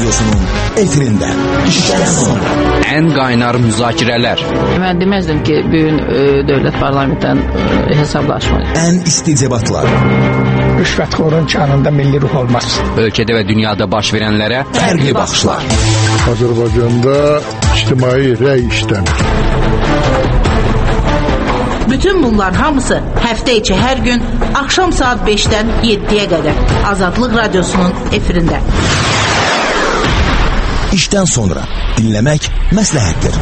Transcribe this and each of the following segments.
Radyosu'nun efirinde. İşten sonra. En qaynar müzakirələr. Mən deməzdim ki, bugün dövlət parlamentdən hesablaşmayır. En isti debatlar. Rüşvətxorun kanında milli ruh olmaz. Ölkədə və dünyada baş verənlərə Fərqli baxışlar. Azərbaycanda ictimai rəy işləmir. Bütün bunlar hamısı həftə içi hər gün axşam saat 5-dən 7-yə qədər Azadlıq Radyosu'nun efirində. İşten sonra dinlemek məsləhətdir.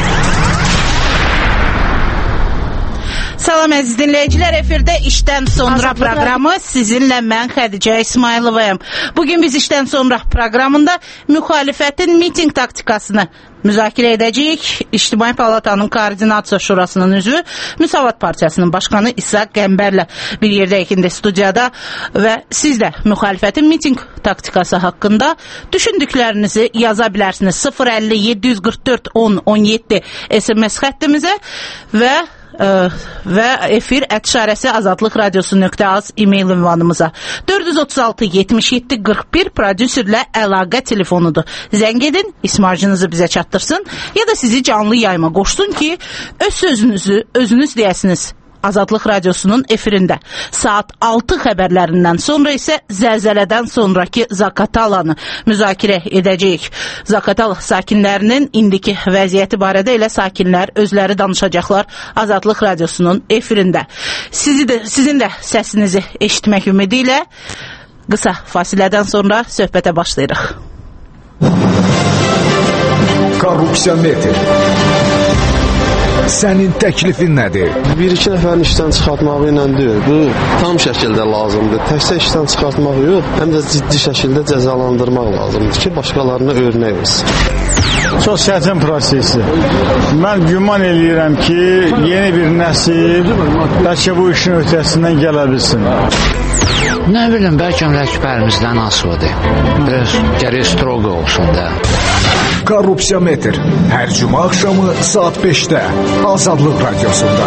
Salam əziz dinləyicilər, efirdə işdən sonra proqramı sizinlə mən Xədicə İsmayılovayım. Bugün biz işdən sonra proqramında müxalifətin miting taktikasını müzakirə edəcəyik. İctimai Palatanın Koordinasiya Şurasının üzvü, Müsavat Partiyasının başqanı İsa Qəmbərlə bir yerdəyik indi studiyada və siz də müxalifətin miting taktikası haqqında düşündüklərinizi yaza bilərsiniz. 050 744 10 17 SMS xəttimizə və efir @şarəsi azadlıqradiosu.az e-mail ünvanımıza 436 77 41 prodüserlə əlaqə telefonudur. Zəng edin, ismarcınızı bizə çatdırsın ya da sizi canlı yayıma qoşsun ki, öz sözünüzü özünüz deyəsiniz. Azadlıq Radyosu'nun efirində. Saat 6 xəbərlərindən sonra isə zəlzələdən sonraki Zaqatalanı müzakirə edəcəyik. Zaqatala sakinlərinin indiki vəziyyəti barədə elə sakinlər özləri danışacaqlar Azadlıq Radyosu'nun efirində. Sizin də səsinizi eşitmək ümidi ilə qısa fasilədən sonra söhbətə başlayırıq. Korrupsiya metr. Sənin təklifin nədir? Bir-iki nəfərin işdən çıxartmağı ilə deyil. Bu tam şəkildə lazımdır. Təkcə işdən çıxartmaq yox, həm də ciddi şəkildə cəzalandırmaq lazımdır ki, başqalarına örnək olsun. Çox çətin prosesdir. Mən güman eləyirəm ki, yeni bir nəsil bəlkə bu işin öhdəsindən gələ bilsin. Nə bilim, bəlkə rəhbərimizdən asılıdır. Biraz gərək stroq olsun da. Korrupsiya metr. Hər cümə axşamı saat 5-də Azadlıq Radyosu'nda.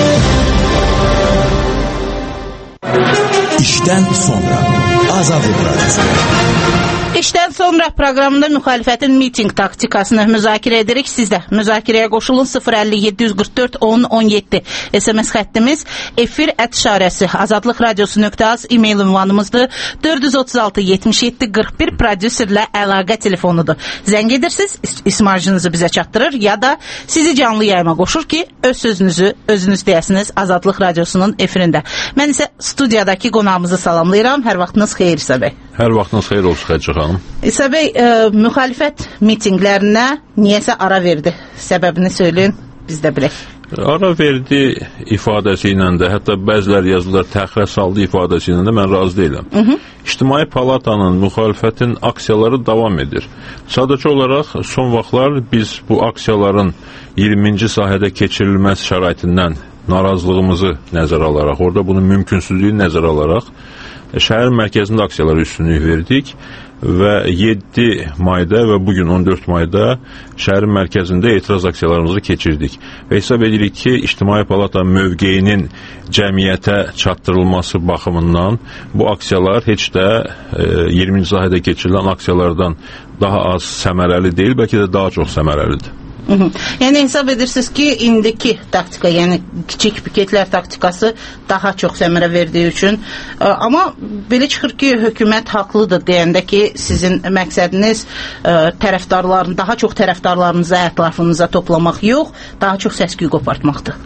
İşten sonra Azadlıq Radyosu'nda. İşdən sonra proqramında müxalifətin miting taktikasını müzakirə edirik. Siz də müzakirəyə qoşulun. 050 744 10 17 SMS xəttimiz, efir @şarəsi azadlıqradiosu.az e-mail ünvanımızdır. 436 77 41 prodüserlə əlaqə telefonudur. Zəng edirsiniz, ismarcınızı bizə çatdırır ya da sizi canlı yayıma qoşur ki, öz sözünüzü özünüz deyəsiniz Azadlıq Radyosu'nun efirində. Mən isə studiyadakı qonağımızı salamlayıram. Hər vaxtınız xeyir İsa bəy. Hər vaxtınız xeyir olsun Xədicə xanım. İsa bəy, müxalifət mitinglərinə niyəsə ara verdi? Səbəbini söyləyin, biz də bilək. Ara verdi ifadəsi ilə də, hətta bəziləri yazılar təxirə saldı ifadəsi ilə də mən razı deyiləm. İctimai Palatanın müxalifətin aksiyaları davam edir. Sadəcə olaraq son vaxtlar biz bu aksiyaların 20-ci sahədə keçirilməsi şəraitindən narazılığımızı nəzərə alaraq, orada bunun mümkünsüzlüyünü nəzərə alaraq şəhər mərkəzində aksiyalara üstünlük verdik və 7 mayda və bugün 14 mayda şəhərin mərkəzində etiraz aksiyalarımızı keçirdik. Və hesab edirik ki, İctimai Palata mövqeyinin cəmiyyətə çatdırılması baxımından bu aksiyalar heç də 20-ci sahədə keçirilən aksiyalardan daha az səmərəli deyil, bəlkə də daha çox səmərəlidir. Yəni hesab edirsiniz ki, indiki taktika, yəni kiçik piketlər taktikası daha çox səmərə verdiyi üçün, amma belə çıxır ki, hökumət haqlıdır deyəndə ki, sizin məqsədiniz tərəfdarların, daha çox tərəfdarlarınıza, ətrafınıza toplamaq yox, daha çox səs-küy qopartmaqdır.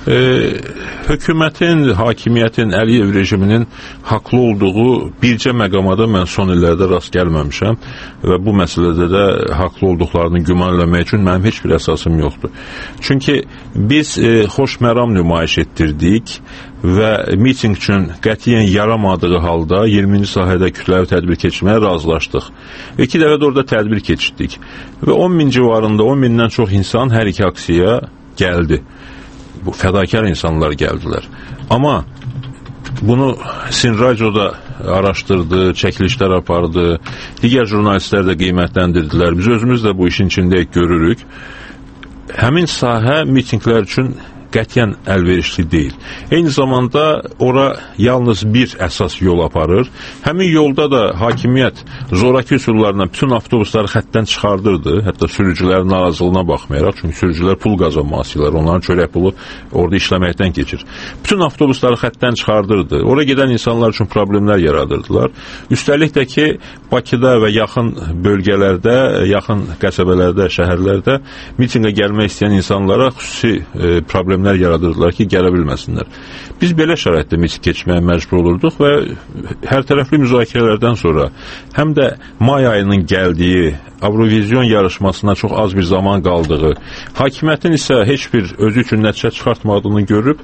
Hökumətin, hakimiyyətin, Əliyev rejiminin haqlı olduğu bircə məqamada mən son illərdə rast gəlməmişəm və bu məsələdə də haqlı olduqlarını güman eləmək üçün mənim heç bir əsasım yoxdur. Çünki biz xoşməram nümayiş etdirdik və miting üçün qətiyyən yaramadığı halda 20-ci sahədə kütləvi tədbir keçirməyə razılaşdıq. 2 dəfə də orada tədbir keçirdik və 10.000 civarında, 10.000-dən çox insan hər iki aksiyaya gəldi. Bu fədakar insanlar gəldilər. Amma bunu Sin Radioda araşdırdı, çəkilişlər apardı, digər jurnalistlər də qiymətləndirdilər. Biz özümüz də bu işin içindəyik, görürük. Həmin sahə mitinglər üçün qətiyyən əlverişli deyil. Eyni zamanda ora yalnız bir əsas yol aparır. Həmin yolda da hakimiyyət zoraki üsullarla bütün avtobusları xəttdən çıxardırdı. Hətta sürücülərin narazılığına baxmayaraq, çünki sürücülər pul qazanmaq istəyirlər, onların çörək pulu orada işləməkdən keçir. Bütün avtobusları xəttdən çıxardırdı. Ora gedən insanlar üçün problemlər yaradırdılar. Üstəlik də ki, Bakıda və yaxın bölgələrdə, yaxın qəsəbələrdə, şəhərlərdə mitinqə gəlmək istəyən insanlara xüsusi problemlər yaradırdılar ki, gələ bilməsinlər. Biz belə şəraitdə miting keçməyə məcbur olurduq və hər tərəfli müzakirələrdən sonra həm də may ayının gəldiyi, Avrovizyon yarışmasına çox az bir zaman qaldığı, hakimiyyətin isə heç bir özü üçün nəticə çıxartmadığını görüb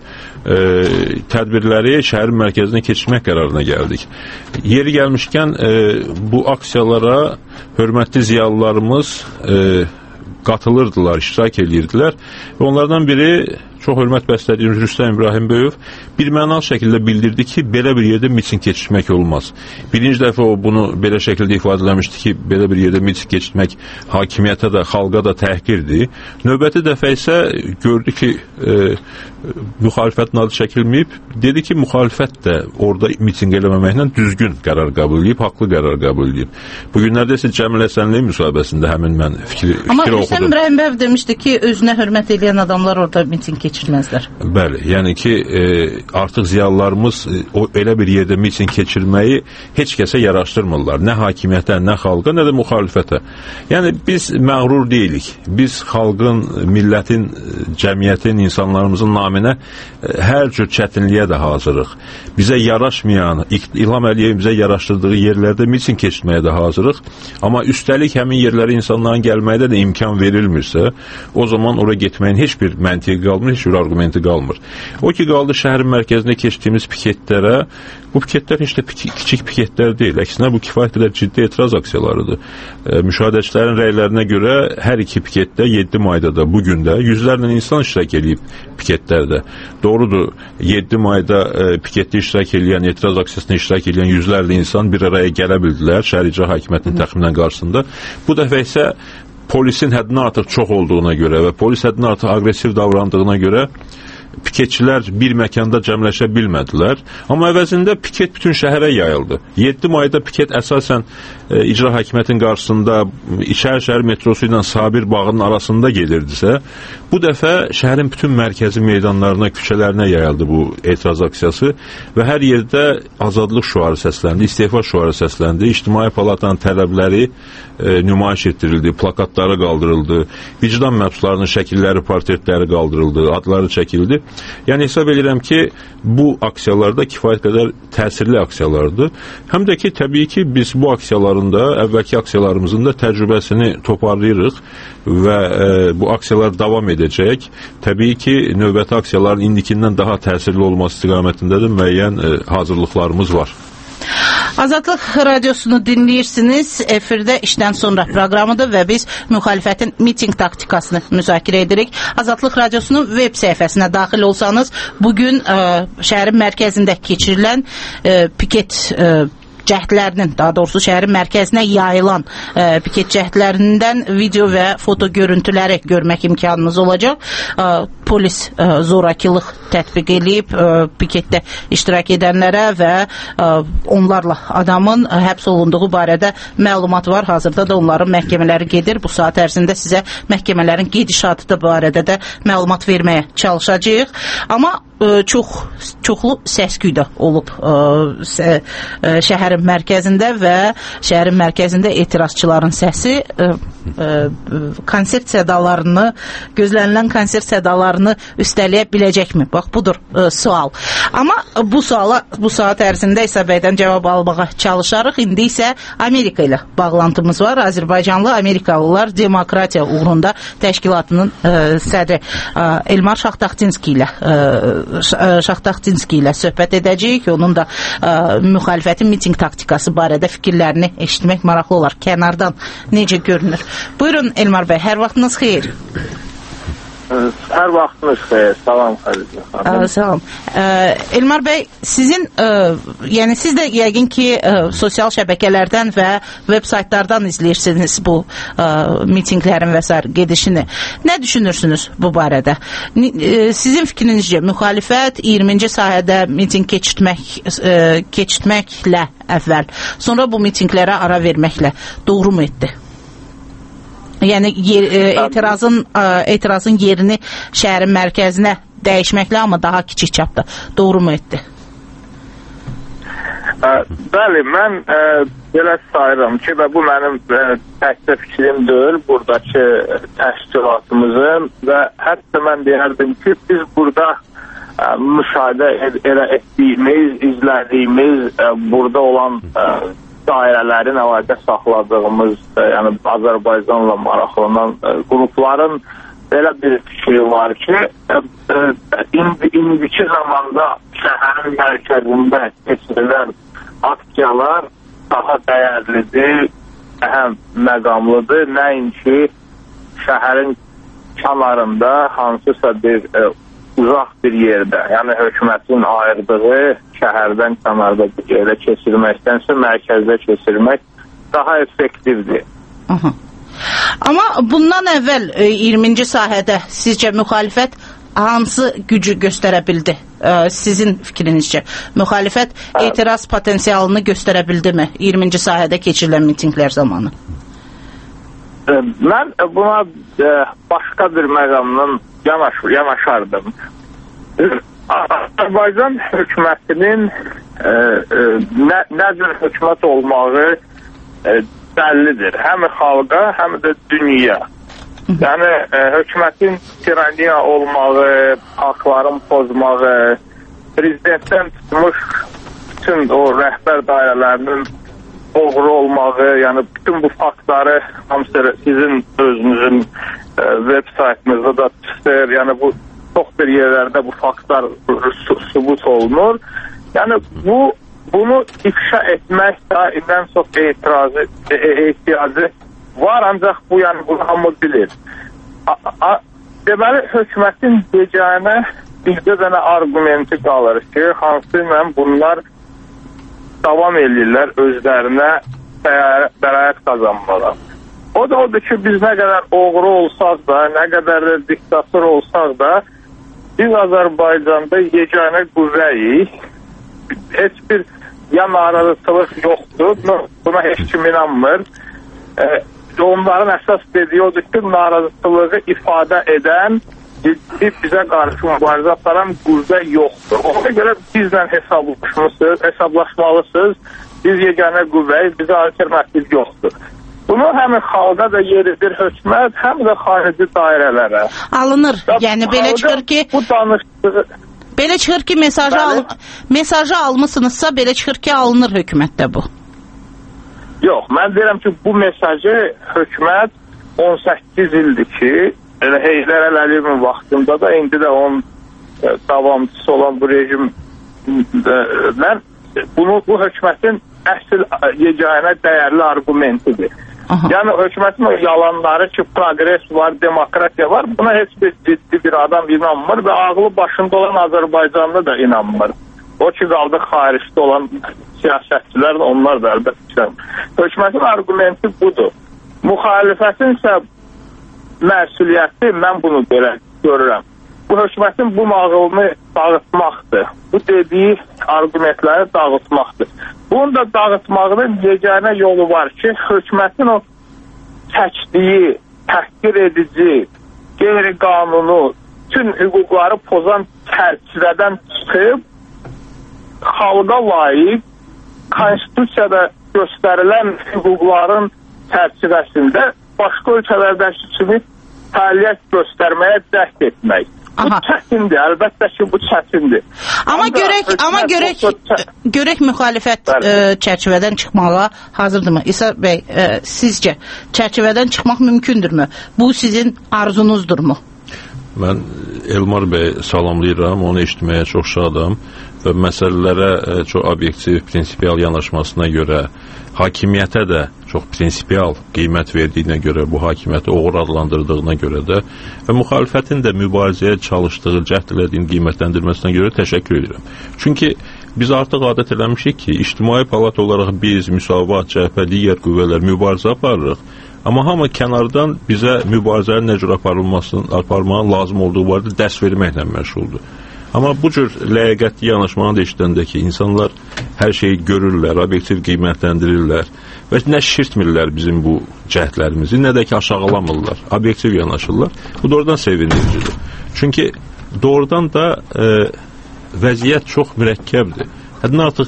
tədbirləri şəhərin mərkəzinə keçirmək qərarına gəldik. Yeri gəlmişkən bu aksiyalara hörmətli ziyalılarımız qatılırdılar, iştirak edirdilər və onlardan biri çox hörmət bəslədiyimiz Rüstəm İbrahimbəyev birmənalı şəkildə bildirdi ki, belə bir yerdə miting keçirmək olmaz. Birinci dəfə o bunu belə şəkildə ifadələmişdi ki, belə bir yerdə miting keçirmək hakimiyyətə də, xalqa da təhqirdir. Növbəti dəfə isə gördü ki, müxalifətin adı çəkilməyib. Dedi ki, müxalifət də orada miting eləməməklə düzgün qərar qəbul edib, haqlı qərar qəbul edib. Bu günlərdə isə Cəmil Həsənli müsahibəsində həmin mən fikri oxudum. Amma Rüstəm İbrahimbəyev demişdi ki, özünə hörmət edən adamlar orada miting keçirməzlər. Bəli, yəni ki, artıq ziyalılarımız elə bir yerdə miting keçirməyi heç kəsə yaraşdırmırlar. Nə hakimiyyətə, nə xalqa, nə də müxalifətə. Yəni, biz məğrur deyilik. Biz xalqın, millətin, cəmiyyətin, insanlarımızın naminə hər cür çətinliyə də hazırıq. Bizə yaraşmayan, İlham Əliyevin bizə yaraşdırdığı yerlərdə miting keçirməyə də hazırıq. Amma üstəlik həmin yerlərə insanların gəlməkdə də imkan verilmirsə, o zaman oraya getməyin heç bir məntiqi qalmır, heç bir argumenti qalmır. O ki, qaldı şəhərin mərkəzində keçdiyimiz piketlərə, bu piketlər heç də kiçik piketlər deyil. Əksinə, bu kifayət qədər ciddi etiraz aksiyalarıdır. Müşahidəçilərin rəylərinə görə hər iki piketdə 7 mayda da bugün də yüzlərlə insan iştirak edib piketlərdə. Doğrudur, 7 mayda piketdə iştirak edən, etiraz aksiyasında iştirak edən yüzlərlə insan bir araya gələ bildilər şəhər icra hakimiyyətinin təxminən qarşısında. Bu dəfə isə polisin həddindən artıq çox olduğuna görə və polis həddindən artıq aqressiv davrandığına görə piketçilər bir məkanda cəmləşə bilmədilər. Amma əvəzində piket bütün şəhərə yayıldı. 7 mayda piket əsasən icra hakimiyyətin qarşısında İçərişəhər metrosu ilə Sabir bağının arasında gelirdisə, bu dəfə şəhərin bütün mərkəzi meydanlarına, küçələrinə yayıldı bu etiraz aksiyası və hər yerdə azadlıq şüarı səsləndi, istefa şüarı səsləndi, İctimai Palatanın tələbləri nümayiş etdirildi, plakatları qaldırıldı, vicdan məhbuslarının şəkilləri, portretləri qaldırıldı, adları çəkildi. Yəni hesab edirəm ki, bu aksiyalarda kifayət qədər təsirli aksiyalardır. Həm də ki, təbii ki, biz bu aksiyaların da, əvvəlki aksiyalarımızın da təcrübəsini toparlayırıq və bu aksiyalar davam edəcək. Təbii ki, növbəti aksiyaların indikindən daha təsirli olması istiqamətində də müəyyən hazırlıqlarımız var. Azadlıq radiosunu dinləyirsiniz. Efirdə işdən sonra proqramıdır və biz müxalifətin miting taktikasını müzakirə edirik. Azadlıq radiosunun web səhifəsinə daxil olsanız, bugün şəhərin mərkəzində keçirilən piket cəhdlərinin, daha doğrusu şəhərin mərkəzinə yayılan piket cəhdlərindən video və foto görüntüləri görmək imkanınız olacaq. Polis zorakılıq tətbiq edib piketdə iştirak edənlərə və onlarla adamın həbs olunduğu barədə məlumat var. Hazırda da onların məhkəmələri gedir. Bu saat ərzində sizə məhkəmələrin gedişatı da barədə də məlumat verməyə çalışacağıq. Amma çoxlu səs-küy olub şəhərin mərkəzində və şəhərin mərkəzində etirazçıların səsi konsert sədalarını, gözlənilən konsert sədalarını üstələyə biləcəkmi? Bax, budur sual. Amma bu suala bu saat ərzində İsa bəydən cavab almağa çalışarıq. İndi isə Amerika ilə bağlantımız var. Azərbaycanlı Amerikalılar Demokratiya uğrunda təşkilatının sədri Elmar Şahtaxtinski ilə söhbət edəcəyik. Onun da müxalifətin miting taktikası barədə fikirlərini eşitmək maraqlı olar. Kənardan necə görünür? Buyurun Elmar bəy, hər vaxtınız xeyir. Hər vaxtınız xeyir. Salam Xədicə xanım. Salam. Elmar bəy, sizin yəni siz də yəqin ki sosial şəbəkələrdən və veb saytlardan izləyirsiniz bu mitinqlərin və sair gedişini. Nə düşünürsünüz bu barədə? Sizin fikrinizcə müxalifət 20-ci sahədə mitinq keçirtməklə əvvəl, sonra bu mitinqlərə ara verməklə doğru mu etdi? Yəni etirazın yerini şəhərin mərkəzinə dəyişməklə, amma daha kiçik çapda doğru mu etdi? Bəli, mən belə sayıram ki, və bu mənim təkcə fikrim deyil, buradakı təşkilatımızın və hətta mən deyərdim ki, biz burada müşahidə etdiyimiz, izlədiyimiz, burada olan dairələrin əlaqə saxladığımız, yəni Azərbaycanla maraqlanan qrupların belə bir fikri var ki, indiki zamanda şəhərin mərkəzində keçirilən aksiyalar daha dəyərlidir, əhəm məqamlıdır, nəinki şəhərin kənarında hansısa bir uzaq bir yerdə, yəni hökumətin ayırdığı şəhərdən kənarda bir yerdə keçirməkdənsə mərkəzdə keçirmək daha effektivdir. Amma bundan əvvəl 20-ci sahədə sizcə müxalifət hansı gücü göstərə bildi? Sizin fikrinizcə müxalifət etiraz potensialını göstərə bildimi 20-ci sahədə keçirilən mitinqlər zamanı? Mən buna başqa bir məqamdan yanaşardım. Azərbaycan hökumətinin nə cür hökumət olmağı bəllidir. Həm xalqa, həm də dünya. Yəni, hökumətin tiraniya olmağı, haqların pozmağı, prezidentdən tutmuş bütün o rəhbər dairələrinin oğru olmağı, yəni bütün bu faktları hamısı sizin özünüzün web saytınızda da çıxır, yəni bu çox bir yerlərdə bu faktlar sübut olunur. Yəni bunu ifşa etmək daimdən çox ehtiyacı var, ancaq bu yəni bunu hamı bilir. Deməli, hökumətin yeganə bircə dənə argumenti qalır ki, hansı ilə bunlar davam edirlər özlərinə bəraət qazanmağa. O da odur ki, biz nə qədər oğru olsaq da, nə qədər diktator olsaq da, biz Azərbaycanda yeganə qüvvəyik. Heç bir ya narazılıq yoxdur, buna heç kim inanmır. Onların əsas dediyi odur ki, narazılığı ifadə edən, ciddi bizə qarşı mübarizə aparan qüvvə yoxdur. Ona görə bizlə hesablaşmalısınız, biz yeganə qüvvəyik, bizə alternativ yoxdur. Bunu həm xalqa da yeridir hökumət, həm də xarici dairələrə. Alınır. Yəni belə çıxır ki, bu danışdığı belə çıxır ki, mesajı almısınızsa belə çıxır ki, alınır hökumətdə bu. Yox, mən deyirəm ki, bu mesajı hökumət 18 ildir ki, elə Heydər Əliyevin vaxtında da, indi də onun davamçısı olan bu rejim bu hökumətin əsl yeganə dəyərli argumentidir. Yəni hökumətin o yalanları ki, progres var, demokratiya var, buna heç bir ciddi bir adam inanmır və ağlı başında olan Azərbaycanda da inanmır. O ki, qaldı xaricdə olan siyasətçilər də onlar da əlbəttə. Hökumətin argumenti budur. Müxalifətin isə məsuliyyəti, mən bunu görürəm. Bu hökumətin bu nağılını dağıtmaqdır. Bu dediyi argumentləri dağıtmaqdır. Bunu da dağıtmağının yeganə yolu var ki, hökumətin o çəkdiyi, təhqir edici, qeyri-qanunu, bütün hüquqları pozan çərçivədən çıxıb, xalqa layiq, konstitusiyada göstərilən hüquqların çərçivəsində başqa ölkələrdəki kimi fəaliyyət göstərməyə cəhd etmək. Bu çətindir, əlbəttə ki, bu çətindir. Amma görək müxalifət çərçivədən çıxmağa hazırdırmı? İsa bəy, sizcə çərçivədən çıxmaq mümkündürmü? Bu sizin arzunuzdurmu? Mən Elmar bəy salamlayıram, onu eşitməyə çox şadam və məsələlərə çox obyektiv, prinsipial yanaşmasına görə hakimiyyətə də çox çox prinsipial qiymət verdiyinə görə, bu hakimiyyəti oğru adlandırdığına görə də və müxalifətin də mübarizəyə çalışdığı, cəhd elədiyini qiymətləndirməsinə görə təşəkkür edirəm. Çünki biz artıq adət eləmişik ki, ictimai palat olaraq biz, Müsavat, cəhbə, digər qüvvələr mübarizə aparırıq. Amma hamı kənardan bizə mübarizənin necə aparılmanın lazım olduğu barədə dərs verməklə məşğuldur. Amma bu cür ləyaqətli yanaşmanı da işləndə ki, insanlar hər şeyi görürlər, obyektiv qiymətləndirirlər və nə şişirtmirlər bizim bu cəhdlərimizi, nə də ki aşağılamırlar, obyektiv yanaşırlar. Bu doğrudan sevindiricidir. Çünki doğrudan da vəziyyət çox mürəkkəbdir. Həddən artıq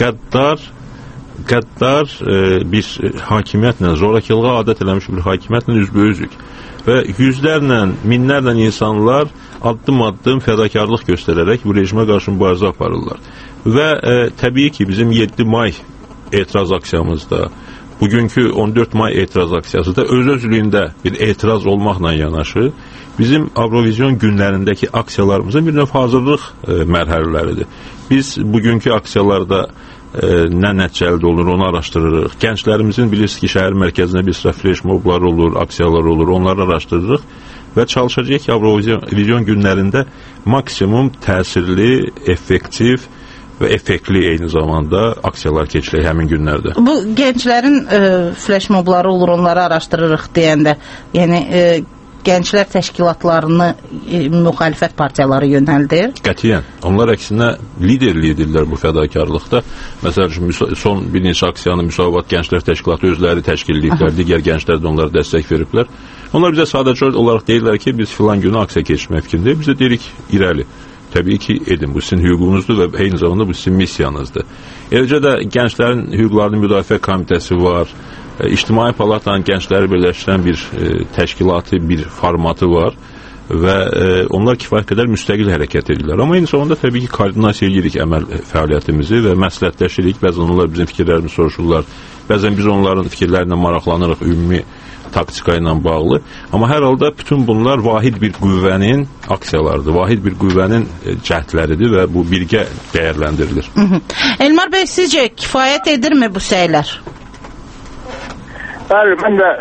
qəddar bir hakimiyyətlə, zorakılığa adət eləmiş bir hakimiyyətlə üzbəyüzük və yüzlərlə, minlərlə insanlar addım-addım fədakarlıq göstərərək bu rejimə qarşı mübarizə aparırlar. Və təbii ki, bizim 7 may etiraz aksiyamızda, bugünkü 14 may etiraz aksiyası da öz-özlüyündə bir etiraz olmaqla yanaşı, bizim Avrovizyon günlərindəki aksiyalarımızın bir növ hazırlıq mərhələləridir. Biz bugünkü aksiyalarda nə nəticəli olur, onu araşdırırıq. Gənclərimizin bilirsiniz ki, şəhər mərkəzində bir sıra flash moblar olur, aksiyalar olur, onları araşdırırıq və çalışacaq ki, Avrovizyon günlərində maksimum təsirli, effektiv və effektli eyni zamanda aksiyalar keçirək həmin günlərdə. Bu gənclərin flash mobları olur, onları araşdırırıq deyəndə, yəni gənclər təşkilatlarını müxalifət partiyaları yönəldir? Qətiyyən. Onlar əksinə liderlik edirlər bu fədakarlıqda. Məsələn, son bir neçə aksiyanı Müsavat Gənclər Təşkilatı özləri təşkil ediblər, digər gənclər də onlara dəstək veriblər. Onlar bizə sadəcə olaraq deyirlər ki, biz filan günü aksiya keçirmək fikrindəyik. Biz də deyirik, irəli. Təbii ki, edin. Bu sizin hüququnuzdur və eyni zamanda bu sizin missiyanızdır. Eləcə də gənclərin hüquqlarını müdafiə komitəsi var. İctimai Palatla gəncləri birləşdirən bir təşkilatı, bir formatı var və onlar kifayət qədər müstəqil hərəkət edirlər. Amma eyni zamanda təbii ki, koordinasiya edirik əməl fəaliyyətimizi və məsləhətləşirik. Bəzən onlar bizim fikirlərimizi soruşurlar. Bəzən biz onların fikirlərinə maraqlanırıq ümumi taktika ilə bağlı. Amma hər halda bütün bunlar vahid bir qüvvənin aksiyalarıdır, vahid bir qüvvənin cəhdləridir və bu birgə dəyərləndirilir. Elmar bəy, sizcə kifayət edirmi bu səylər? Bəli, mən də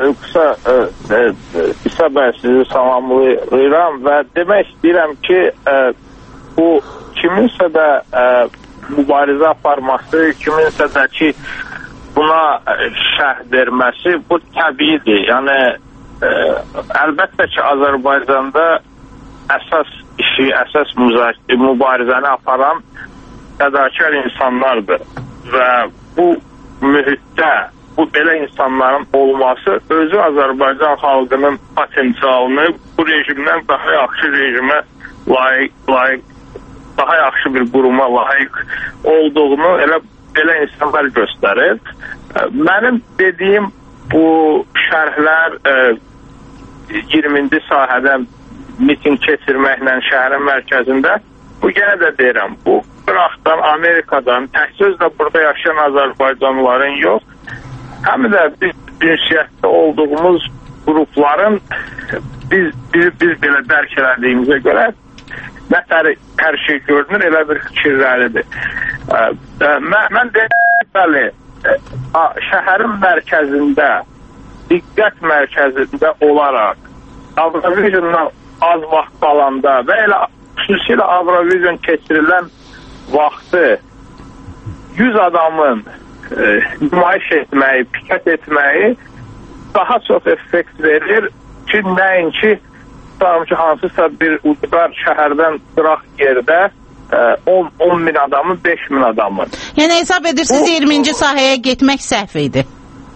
qısa bəy sizi salamlayıram və demək istəyirəm ki, bu kiminsə də mübarizə aparması, kiminsə də ki, buna şərh verməsi bu təbiidir. Yəni, əlbəttə ki, Azərbaycanda əsas işi, əsas mübarizəni aparan fədakar insanlardır və bu mühitdə bu belə insanların olması özü Azərbaycan xalqının potensialını bu rejimdən daha yaxşı rejimə layiq, daha yaxşı bir quruma layiq olduğunu elə belə insanlar göstərir. Mənim dediyim bu şərhlər 20-ci sahədən miting keçirməklə şəhərin mərkəzində bu yenə də deyirəm, bu Qıraqdan, Amerikadan, təhsiz də burada yaşayan Azərbaycanlıların yox, həm də biz ünsiyyətdə olduğumuz qrupların biz belə dərk elədiyimizə görə nətər hər şey görünür, elə bir fikirləridir. Mən deyəli, şəhərin mərkəzində, diqqət mərkəzində olaraq Avrovizyondan az vaxt qalanda və elə xüsusilə Avrovizyon keçirilən vaxtı 100 adamın nümayiş etməyi, pikət etməyi daha çox effekt verir ki, nəinki hansısa bir ucqar şəhərdən qıraq yerdə 10 min adamın, 5 min adamın. Yəni hesab edirsiniz 20-ci sahəyə getmək səhv idi?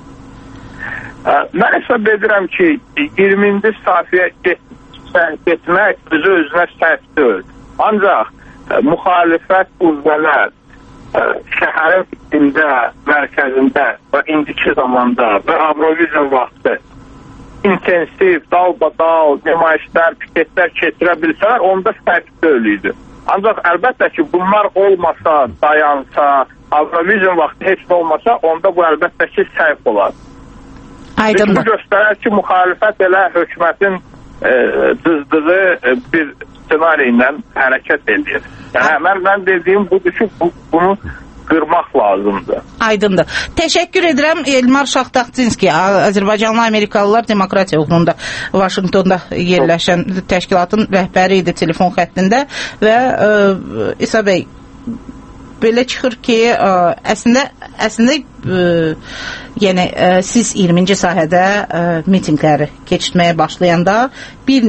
Mən hesab edirəm ki, 20-ci sahəyə getmək özünə səhv deyil. Ancaq müxalifət qüvvələr şəhərin içində, mərkəzində və indiki zamanda və Avrovizyon vaxtı intensiv, dalbadal, nümayişlər, piketlər keçirə bilsələr, onda səhv deyil idi. Ancaq əlbəttə ki, bunlar olmasa, dayansa, Avrovizyon vaxtı heç olmasa, onda bu əlbəttə ki, səhv olar. Bu göstərər ki, müxalifət elə hökumətin dızdığı bir ssenari ilə hərəkət edir. Yəni, mən dediyim budur ki, bunu qırmaq lazımdır. Aydındır. Təşəkkür edirəm Elmar Şahtaxtinski, Azərbaycanlı Amerikalılar Demokratiya uğrunda Vaşinqtonda yerləşən təşkilatın rəhbəri idi telefon xəttində və İsa bəy, belə çıxır ki, əslində yəni siz 20-ci sahədə mitinqləri keçirməyə başlayanda bir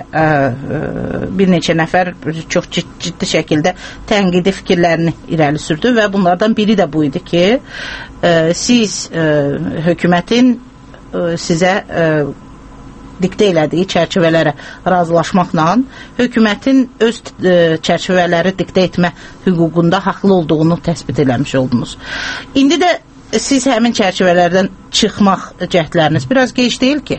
neçə nəfər çox ciddi şəkildə tənqidi fikirlərini irəli sürdü və bunlardan biri də bu idi ki, siz hökumətin sizə diktə elədiyi çərçivələrə razılaşmaqla hökumətin öz çərçivələri diktə etmə hüququnda haqlı olduğunu təsbit eləmiş oldunuz. İndi də siz həmin çərçivələrdən çıxmaq cəhdləriniz biraz gec deyil ki?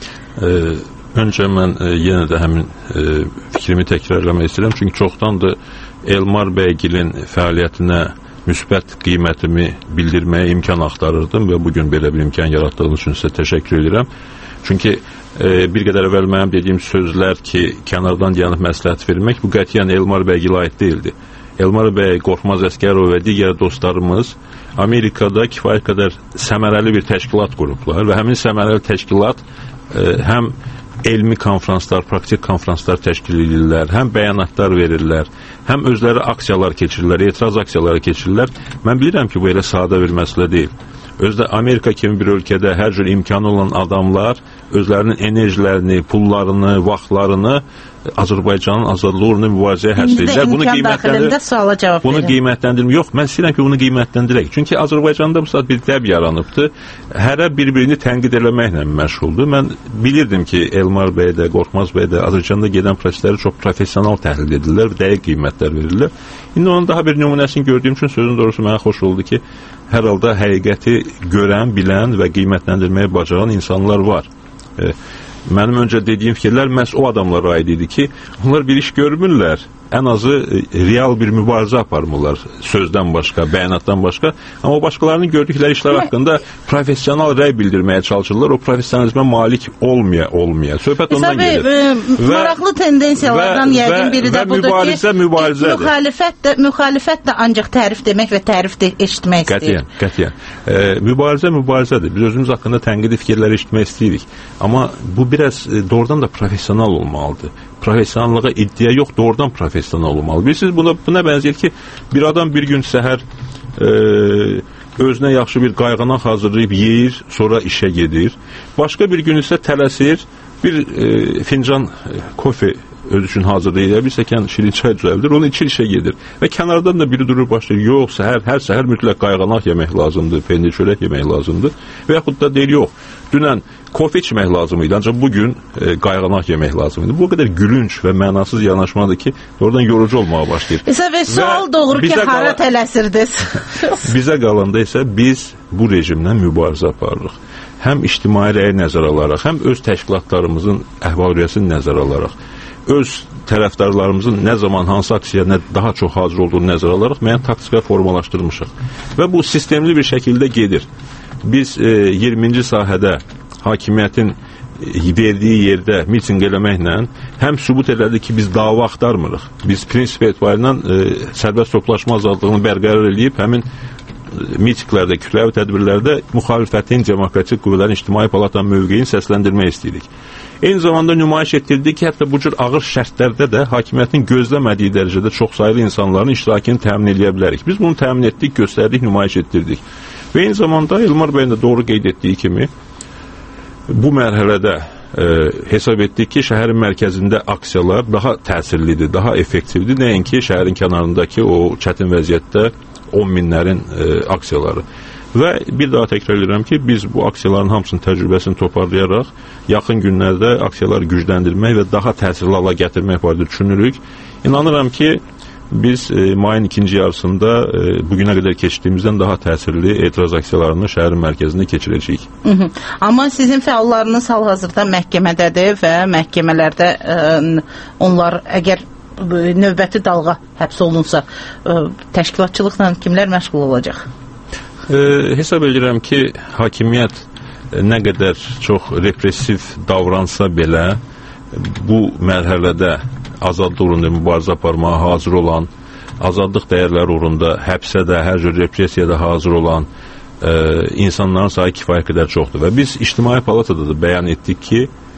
Öncə mən yenə də həmin fikrimi təkrarlamaq istəyirəm. Çünki çoxdandır Elmar bəygilin fəaliyyətinə müsbət qiymətimi bildirməyə imkan axtarırdım və bugün belə bir imkan yaratdığınız üçün sizə təşəkkür edirəm. Çünki bir qədər əvvəl mənim dediyim sözlər ki, kənardan dayanıb məsləhət vermək, bu qətiyyən Elmar bəygil aid deyildi. Elmar bəy, Qorxmaz Əsgərov və digər dostlarımız Amerikada kifayət qədər səmərəli bir təşkilat qurublar və həmin səmərəli təşkilat həm elmi konferanslar, praktik konferanslar təşkil edirlər, həm bəyanatlar verirlər, həm özləri aksiyalar keçirirlər, etiraz aksiyaları keçirirlər. Mən bilirəm ki, bu elə sadə bir məsələ deyil. Özdə Amerika kimi bir ölkədə hər cür imkanı olan adamlar özlərinin enerjilərini, pullarını, vaxtlarını Azərbaycanın azadlığı uğruna mübarizəyə həsr edirlər. Bunu qiymətləndirmir. Yox, mən istəyirəm ki, bunu qiymətləndirək. Çünki Azərbaycanda bu saat bir dəb yaranıbdır. Hərə bir-birini tənqid eləməklə məşğuldur. Mən bilirdim ki, Elmar bəy də, Qorxmaz bəy də Azərbaycanda gedən prosesləri çox professional təhlil edirlər, dəqiq qiymətlər verirlər. İndi onun daha bir nümunəsini gördüyüm üçün sözün doğrusu mənə xoş oldu ki, hər halda həqiqəti görən, bilən və qiymətləndirməyə bacaran insanlar var. Mənim öncə dediyim fikirlər məhz o adamlara aid idi ki, onlar bir iş görmürlər, ən azı real bir mübarizə aparmırlar sözdən başqa, bəyanatdan başqa, amma başqalarının gördükləri işlər haqqında professional rəy bildirməyə çalışırlar, o professionalizmə malik olmaya. Söhbət ondan gelir. Maraqlı tendensiyalardan yəqin biri də budur ki, müxalifət də ancaq tərif demək və tərif eşitmək istəyir. Qətiyyən. Mübarizədir. Biz özümüz haqqında tənqidi fikirləri eşitmək istəyirik. Amma bu biraz doğrudan da professional olmalıdır. Professionallığa iddia yox, doğrudan professional olmalı. Bilirsiniz, buna bənzəyir ki, bir adam bir gün səhər özünə yaxşı bir qayğanaq hazırlayıb yeyir, sonra işə gedir. Başqa bir gün isə tələsir, bir fincan kofe öz üçün hazırlayır, bir stəkan şirin çay düzəldir, onu içir işə gedir. Və kənardan da biri durur başlayır, yox, hər səhər mütləq qayğanaq yemək lazımdır, peynir çörək yemək lazımdır. Və yaxud da deyir, yox, dünən kofe içmək lazım idi, ancaq bugün qayğanaq yemək lazım idi. Bu qədər gülünç və mənasız yanaşmadır ki, oradan yorucu olmağa başlayır. Və sual doğru ki, hara tələsirdiniz? Bizə qalanda isə biz bu rejimlə mübarizə aparırıq. Həm ictimai rəyi nəzərə alaraq, həm öz təşkilatlarımızın əhval-ruhiyyəsini nəzərə alaraq, öz tərəfdarlarımızın nə zaman hansı aksiyaya daha çox hazır olduğunu nəzərə alaraq müəyyən taktika formalaşdırmışıq. Və bu sistemli bir şəkildə gedir. Biz 20-ci sahədə hakimiyyətin verdiyi yerdə miting eləməklə həm sübut elədik ki, biz dava axtarmırıq. Biz prinsip etibarıyla sərbəst toplaşma azadlığını bərqərar edib həmin mitinglərdə, kütləvi tədbirlərdə müxalifətin, demokratik qüvvələrin ictimai palatanın mövqeyini səsləndirmək istəyirik. Eyni zamanda nümayiş etdirdik ki, hətta bu cür ağır şərtlərdə də hakimiyyətin gözləmədiyi dərəcədə çoxsaylı insanların iştirakını təmin edə bilərik. Biz bunu təmin etdik, göstərdik, nümayiş etdirdik. Və eyni zamanda Elmar bəyin də doğru qeyd etdiyi kimi bu mərhələdə hesab etdik ki, şəhərin mərkəzində aksiyalar daha təsirlidir, daha effektivdir, nəinki şəhərin kənarındakı o çətin vəziyyətdə 10 minlərin aksiyaları. Və bir daha təkrar edirəm ki, biz bu aksiyaların hamısının təcrübəsini toparlayaraq yaxın günlərdə aksiyaları gücləndirmək və daha təsirli hala gətirmək barədə düşünürük. İnanıram ki, biz mayın ikinci yarısında bugünə qədər keçdiyimizdən daha təsirli etiraz aksiyalarını şəhərin mərkəzində keçirəcəyik. Amma sizin fəallarınız hal-hazırda məhkəmədədir və məhkəmələrdə onlar əgər növbəti dalğa həbs olunsa, təşkilatçılıqla kimlər məşğul olacaq? Hesab edirəm ki, hakimiyyət nə qədər çox repressiv davransa belə bu mərhələdə azadlıq uğrunda mübarizə aparmağa hazır olan azadlıq dəyərləri uğrunda həbsədə, hər cür repressiyada hazır olan insanların sayı kifayət qədər çoxdur. Və biz İctimai Palatada da bəyan etdik ki,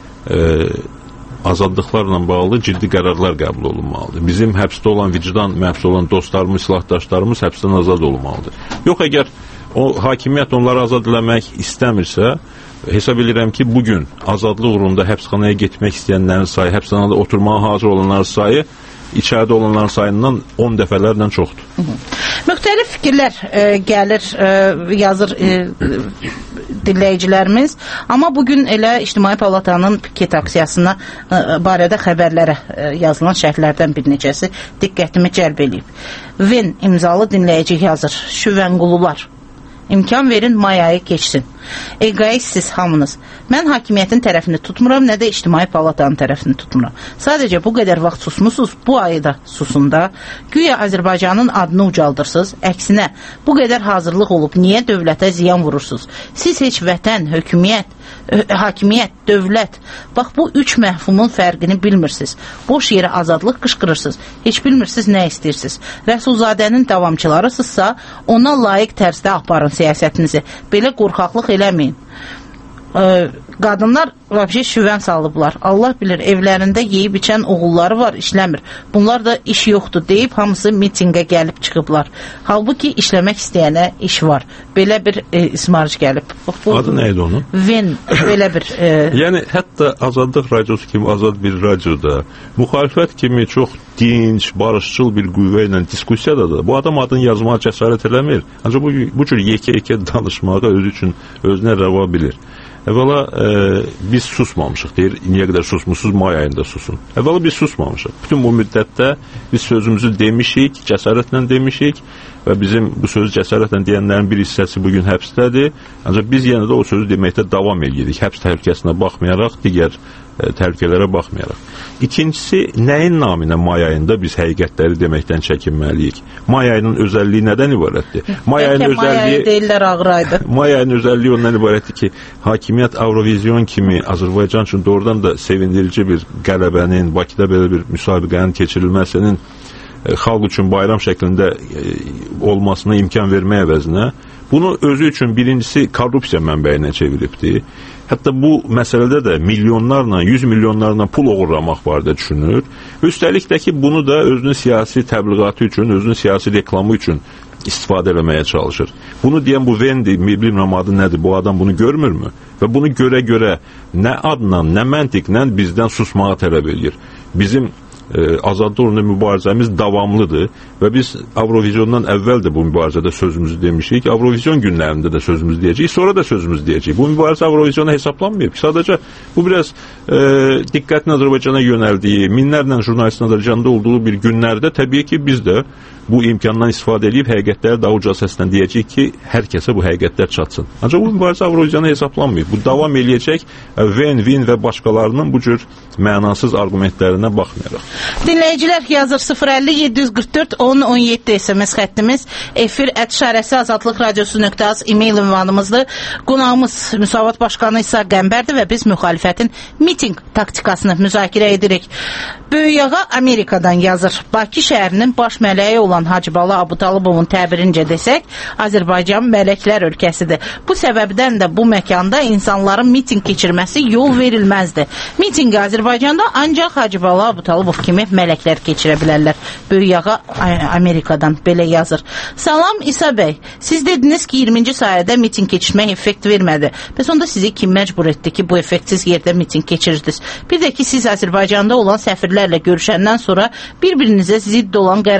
azadlıqlarla bağlı ciddi qərarlar qəbul olunmalıdır. Bizim həbsdə olan, vicdan məhbs olan dostlarımız, silahdaşlarımız həbsdən azad olunmalıdır. Yox, əgər o hakimiyyət onları azad eləmək istəmirsə, hesab edirəm ki, bugün azadlıq uğrunda həbsxanaya getmək istəyənlərin sayı, həbsxanada oturmağa hazır olanların sayı içəridə olanların sayından 10 dəfələrlə çoxdur. Müxtəlif fikirlər gəlir, yazır dinləyicilərimiz. Amma bugün elə İctimai Palatanın piket aksiyasına barədə xəbərlərə yazılan şərhlərdən bir neçəsi diqqətimi cəlb edib. Ven imzalı dinləyici yazır. Şüvənqulular, imkan verin mayayı keçsin. Egoistsiz hamınız. Mən hakimiyyətin tərəfini tutmuram, nə də İctimai Palatanın tərəfini tutmuram. Sadəcə bu qədər vaxt susmusunuz, bu ayda susun da. Güya Azərbaycanın adını ucaldırsınız. Əksinə, bu qədər hazırlıq olub, niyə dövlətə ziyan vurursunuz? Siz heç vətən, hakimiyyət, dövlət, bax bu üç məhfumun fərqini bilmirsiniz. Boş yerə azadlıq qışqırırsınız. Heç bilmirsiniz nə istəyirsiniz. Rəsulzadənin davamçılarısınızsa, ona layiq tərzdə aparın siyasətinizi. Belə qorxaqlıq eləməyin. Qadınlar vəbşə şüvən salıblar. Allah bilir, evlərində yeyib içən oğulları var, işləmir. Bunlar da iş yoxdur deyib, hamısı mitingə gəlib çıxıblar. Halbuki işləmək istəyənə iş var. Belə bir ismarış gəlib. Adı nə idi onun? Ven, belə bir... Yəni, hətta Azadlıq radiosu kimi azad bir radioda, müxalifət kimi çox dinç, barışçıl bir qüvvə ilə diskusiyada da bu adam adını yazmağa cəsarət eləmir. Ancaq bu cür yekə-yekə danışmağa özü üçün özünə rəva bilir. Əvvəla biz susmamışıq, deyir, niyə qədər susmuşsunuz, may ayında susun. Əvvəla biz susmamışıq. Bütün bu müddətdə biz sözümüzü demişik, cəsarətlə demişik və bizim bu sözü cəsarətlə deyənlərin bir hissəsi bugün həbsdədir. Ancaq biz yenə də o sözü deməkdə davam edirik. Həbs təhlükəsinə baxmayaraq, digər təhlükələrə baxmayaraq. İkincisi, nəyin naminə may ayında biz həqiqətləri deməkdən çəkinməliyik? May ayının özəlliyi nədən ibarətdir? May ayı deyirlər ağır aydı. May ayının özəlliyi ondan ibarətdir ki, hakimiyyət Avrovizyon kimi Azərbaycan üçün doğrudan da sevindirici bir qələbənin, Bakıda belə bir müsabiqənin keçirilməsinin xalq üçün bayram şəklində olmasına imkan vermək əvəzinə bunu özü üçün birincisi korrupsiya mənbəyinə çeviribdir. Hətta bu məsələdə də milyonlarla, 100 milyonlarla pul oğurlamaq barədə düşünür. Üstəlik də ki, bunu da özünün siyasi təbliğatı üçün, özünün siyasi reklamı üçün istifadə eləməyə çalışır. Bunu deyən bu Vendi, bilmirəm adı nədir, bu adam bunu görmürmü? Və bunu görə nə adla, nə məntiqlə bizdən susmağa tələb edir. Bizim azadlıq uğrunda mübarizəmiz davamlıdır və biz Avrovizyondan əvvəl də bu mübarizədə sözümüzü demişik, Avrovizyon günlərində də sözümüzü deyəcəyik, sonra da sözümüzü deyəcəyik. Bu mübarizə Avrovizyona hesablanmayıb. Sadəcə bu biraz diqqətin Azərbaycana yönəldiyi, minlərlə jurnalistin Azərbaycanda olduğu bir günlərdə təbii ki, biz də bu imkandan istifadə edib həqiqətləri daha uca səslə deyəcək ki, hər kəsə bu həqiqətlər çatsın. Ancaq bu mübarizə Avrovizyona hesablanmayıb. Bu davam eləyəcək Ven və başqalarının bu cür mənasız arqumentlərinə baxmayaraq. Dinləyicilər yazır 050-744-10-17 SMS xəttimiz, efir@azadlıqradiosu.az e-mail ünvanımızdır. Qonağımız Müsavat Başqanı İsa Qəmbərdir və biz müxalifətin miting taktikasını müzakirə edirik. Böyüyağa Amerikadan yazır. Bakı şəhərinin baş mələyi olan Hacıbalı Abutalıbovun təbirincə desək, Azərbaycan mələklər ölkəsidir. Bu səbəbdən də bu məkanda insanların miting keçirməsi yol verilməzdir. Mitingi Azərbaycanda ancaq Hacıbalı Abutalıb kimi mələklər keçirə bilərlər. Böyüyağa Amerikadan belə yazır. Salam İsa bəy, siz dediniz ki 20-ci sayədə miting keçirmək effekt vermədi. Bəs onda sizi kim məcbur etdi ki bu effektsiz yerdə miting keçirirdiniz? Bir də ki siz Azərbaycanda olan səfirlərlə görüşəndən sonra bir-birinə zidd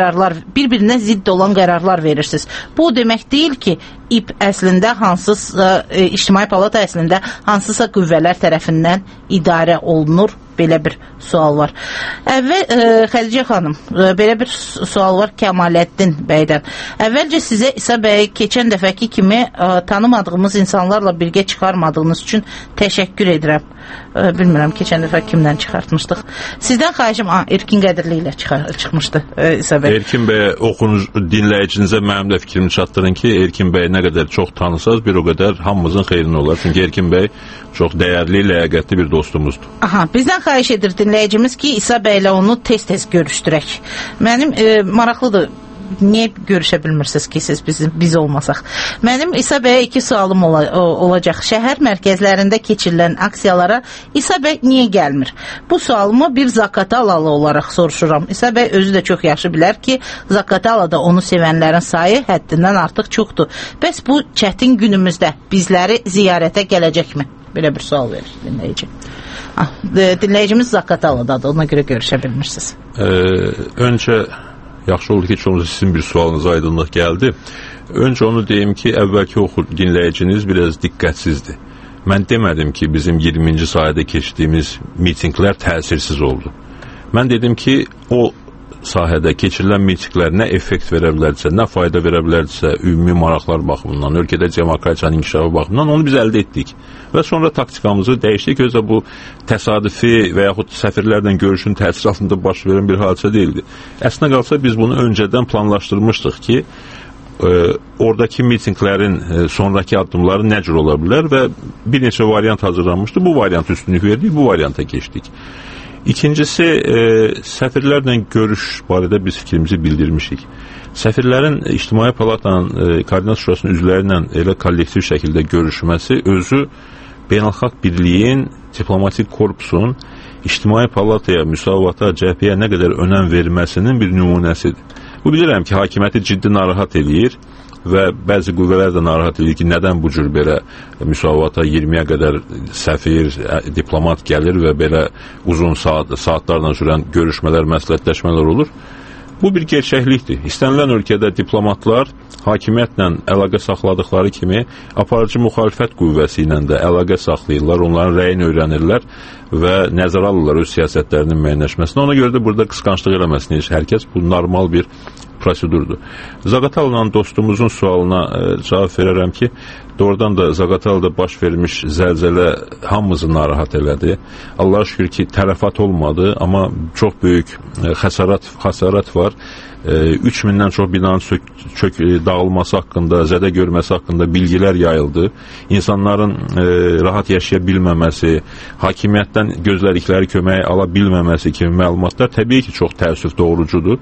olan qərarlar verirsiniz. Bu demək deyil ki İP əslində hansısa, İctimai Palata əslində hansısa qüvvələr tərəfindən idarə olunur? Belə bir sual var. Xədicə xanım, belə bir sual var Kəmaləddin bəydən. Əvvəlcə sizə İsa bəy keçən dəfəki kimi tanımadığımız insanlarla birgə çıxarmadığınız üçün təşəkkür edirəm. Bilmirəm, keçən dəfə kimdən çıxartmışdıq. Sizdən xahişim Erkin Qədirli ilə çıxmışdı İsa bəy. Erkin bəy dinləyicinizə mənim də fikrimi çatdırın ki, Erkin bəy nə qədər çox tanısaz, bir o qədər hamımızın xeyrinə olar. Çünki Erkin bəy çox dəyərli, ləyaqətli bir dostumuzdur. Bizdən xahiş edir dinləyicimiz ki, İsa bəylə onu tez-tez görüşdürək. Mənim maraqlıdır niyə görüşə bilmirsiniz ki, siz biz olmasaq? Mənim İsa bəyə 2 sualım olacaq. Şəhər mərkəzlərində keçirilən aksiyalara İsa bəy niyə gəlmir? Bu sualımı bir Zaqatalalı olaraq soruşuram. İsa bəy özü də çox yaxşı bilər ki, Zaqatalada onu sevənlərin sayı həddindən artıq çoxdur. Bəs bu çətin günümüzdə bizləri ziyarətə gələcəkmi? Belə bir sual verir dinləyici. Dinləyicimiz Zaqataladadır, ona görə görüşə bilmirsiniz. Öncə yaxşı oldu ki, çoxumuz sizin bir sualınıza aydınlıq gəldi. Öncə onu deyim ki, əvvəlki dinləyiciniz biraz diqqətsizdir. Mən demədim ki, bizim 20-ci sayədə keçdiyimiz mitinglər təsirsiz oldu. Mən dedim ki, o sahədə keçirilən mitinglər nə effekt verə bilərdirsə, nə fayda verə bilərdirsə, ümumi maraqlar baxımından, ölkədə demokratiyanın inkişafı baxımından onu biz əldə etdik. Və sonra taktikamızı dəyişdik. Özə bu təsadüfi və yaxud səfirlərlə görüşün təsir altında baş verən bir hadisə deyildi. Əslində qalsa biz bunu öncədən planlaşdırmışdıq ki, oradakı mitinglərin sonraki addımları nə cür ola bilər və bir neçə variant hazırlanmışdı. Bu variant üstünlük verdik, bu varianta keçdik. İkincisi, səfirlərlə görüş barədə biz fikrimizi bildirmişik. Səfirlərin İctimai Palatanın Koordinat Şurasının üzvləri ilə elə kollektiv şəkildə görüşməsi özü beynəlxalq birliyin, diplomatik korpusun İctimai Palataya, müsavata, cəhbəyə nə qədər önəm verməsinin bir nümunəsidir. Bu bilirəm ki, hakimiyyəti ciddi narahat edir və bəzi qüvvələr də narahat edir ki, nədən bu cür belə müsavata 20-yə qədər səfir, diplomat gəlir və belə uzun saatlarla sürən görüşmələr, məsləhətləşmələr olur. Bu bir gerçəklikdir. İstənilən ölkədə diplomatlar hakimiyyətlə əlaqə saxladıkları kimi aparıcı müxalifət qüvvəsi ilə də əlaqə saxlayırlar, onların rəyini öyrənirlər və nəzərə alırlar öz siyasətlərinin müəyyənləşməsini. Ona görə də burada qısqanclıq eləməsin heç hər kəs. Bu normal bir prosedurdur. Zaqatalalı dostumuzun sualına cavab verərəm ki, doğrudan da Zaqatalada baş vermiş zəlzələ hamımızı narahat elədi. Allah'a şükür ki, tələfat olmadı, amma çox böyük xəsarət var. 3000-dən çox binanın dağılması haqqında, zədə görməsi haqqında bilgilər yayıldı. İnsanların rahat yaşaya bilməməsi, hakimiyyətdən gözlədikləri köməyi ala bilməməsi kimi məlumatlar təbii ki, çox təəssüf doğrucudur.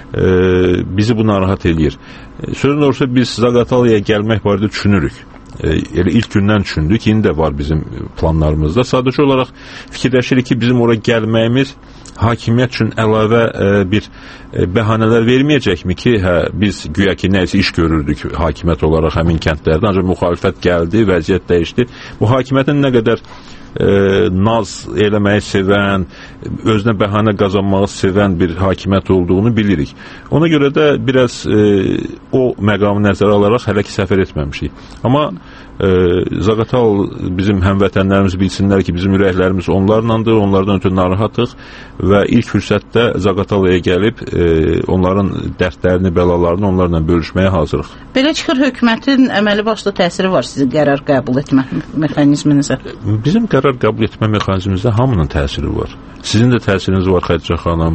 Bizi bu narahat edir. Sözün doğrusu biz Zaqatalaya gəlmək barədə düşünürük. Elə ilk gündən düşündük, indi də var bizim planlarımızda. Sadəcə olaraq fikirləşirik ki, bizim oraya gəlməyimiz hakimiyyət üçün əlavə bir bəhanələr verməyəcəkmi ki, biz güya ki, nəysə iş görürdük hakimiyyət olaraq həmin kəndlərdə, ancaq müxalifət gəldi, vəziyyət dəyişdi. Bu hakimiyyətin nə qədər naz eləməyi sevən, özünə bəhanə qazanmağı sevən bir hakimiyyət olduğunu bilirik. Ona görə də biraz o məqamı nəzərə alaraq hələ ki səfər etməmişik. Amma Zaqatal bizim həmvətənlərimiz bilsinlər ki, bizim ürəklərimiz onlarlandır, onlardan ötürü narahatıq və ilk fürsətdə Zaqatalaya gəlib onların dərdlərini, bəlalarını onlarla bölüşməyə hazırıq. Belə çıxır, hökumətin əməli başlı təsiri var sizin qərar qəbul etmə mexanizminizə. Bizim qərar qəbul etmə mexanizmimizdə hamının təsiri var. Sizin də təsiriniz var, Xədicə xanım.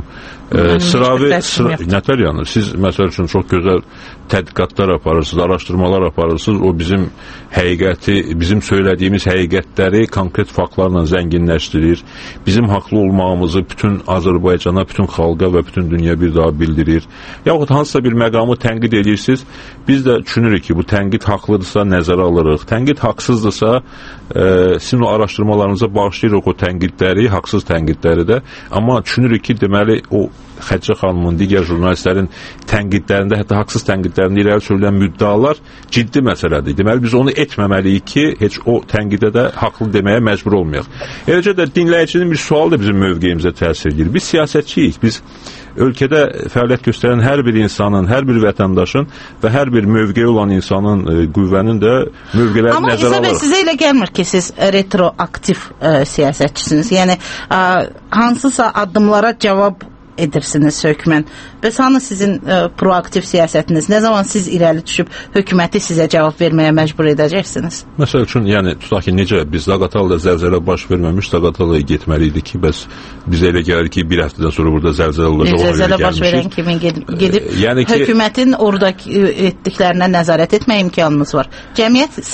Nətər yanır? Siz, məsəl üçün, çox gözəl tədqiqatlar aparırsınız, araşdırmalar aparırsınız. O bizim həqiqəti, bizim söylədiyimiz həqiqətləri konkret faktlarla zənginləşdirir. Bizim haqlı olmağımızı bütün Azərbaycana, bütün xalqa və bütün dünya bir daha bildirir. Yaxud hansısa bir məqamı tənqid edirsiniz, biz də düşünürük ki, bu tənqid haqlıdırsa nəzərə alırıq. Tənqid haqsızdırsa, sizin o araşdırmalarınıza bağışlayırıq o tənqidləri, haqsız tənqidləri də. Amma düşünürük ki, deməli, o Xədicə xanımın, digər jurnalistlərin tənqidlərində, hətta haqsız tənqidlərində irəli sürülən müddalar ciddi məsələdir. Deməli, biz onu etməməliyik ki, heç o tənqidə də haqlı deməyə məcbur olmayaq. Eləcə də dinləyicinin bir sualı da bizim mövqeyimizə təsir edir. Biz siyasətçiyik, biz ölkədə fəaliyyət göstərən hər bir insanın, hər bir vətəndaşın və hər bir mövqeyi olan insanın, qüvvənin də mövqelərini nəzərə alırıq. Amma sizə elə gəlmir ki, siz retroaktiv siyasətçisiniz. Yəni, hansısa addımlara cavab edirsiniz hökmən. Bəs hanı sizin proaktiv siyasətiniz? Nə zaman siz irəli düşüb hökuməti sizə cavab verməyə məcbur edəcəksiniz? Məsəl üçün, yəni, tutaq ki, necə biz Zaqatalada zəlzələ baş verməmiş, Zaqatalaya getməliydik ki, bəs bizə elə gəlir ki, bir həftədən sonra burada zəlzələ olacaq. Zəlzələ baş verən kimin gedib yəni ki, hökumətin oradakı etdiklərinə nəzarət etmə imkanınız var. Cəmiyyətsiniz.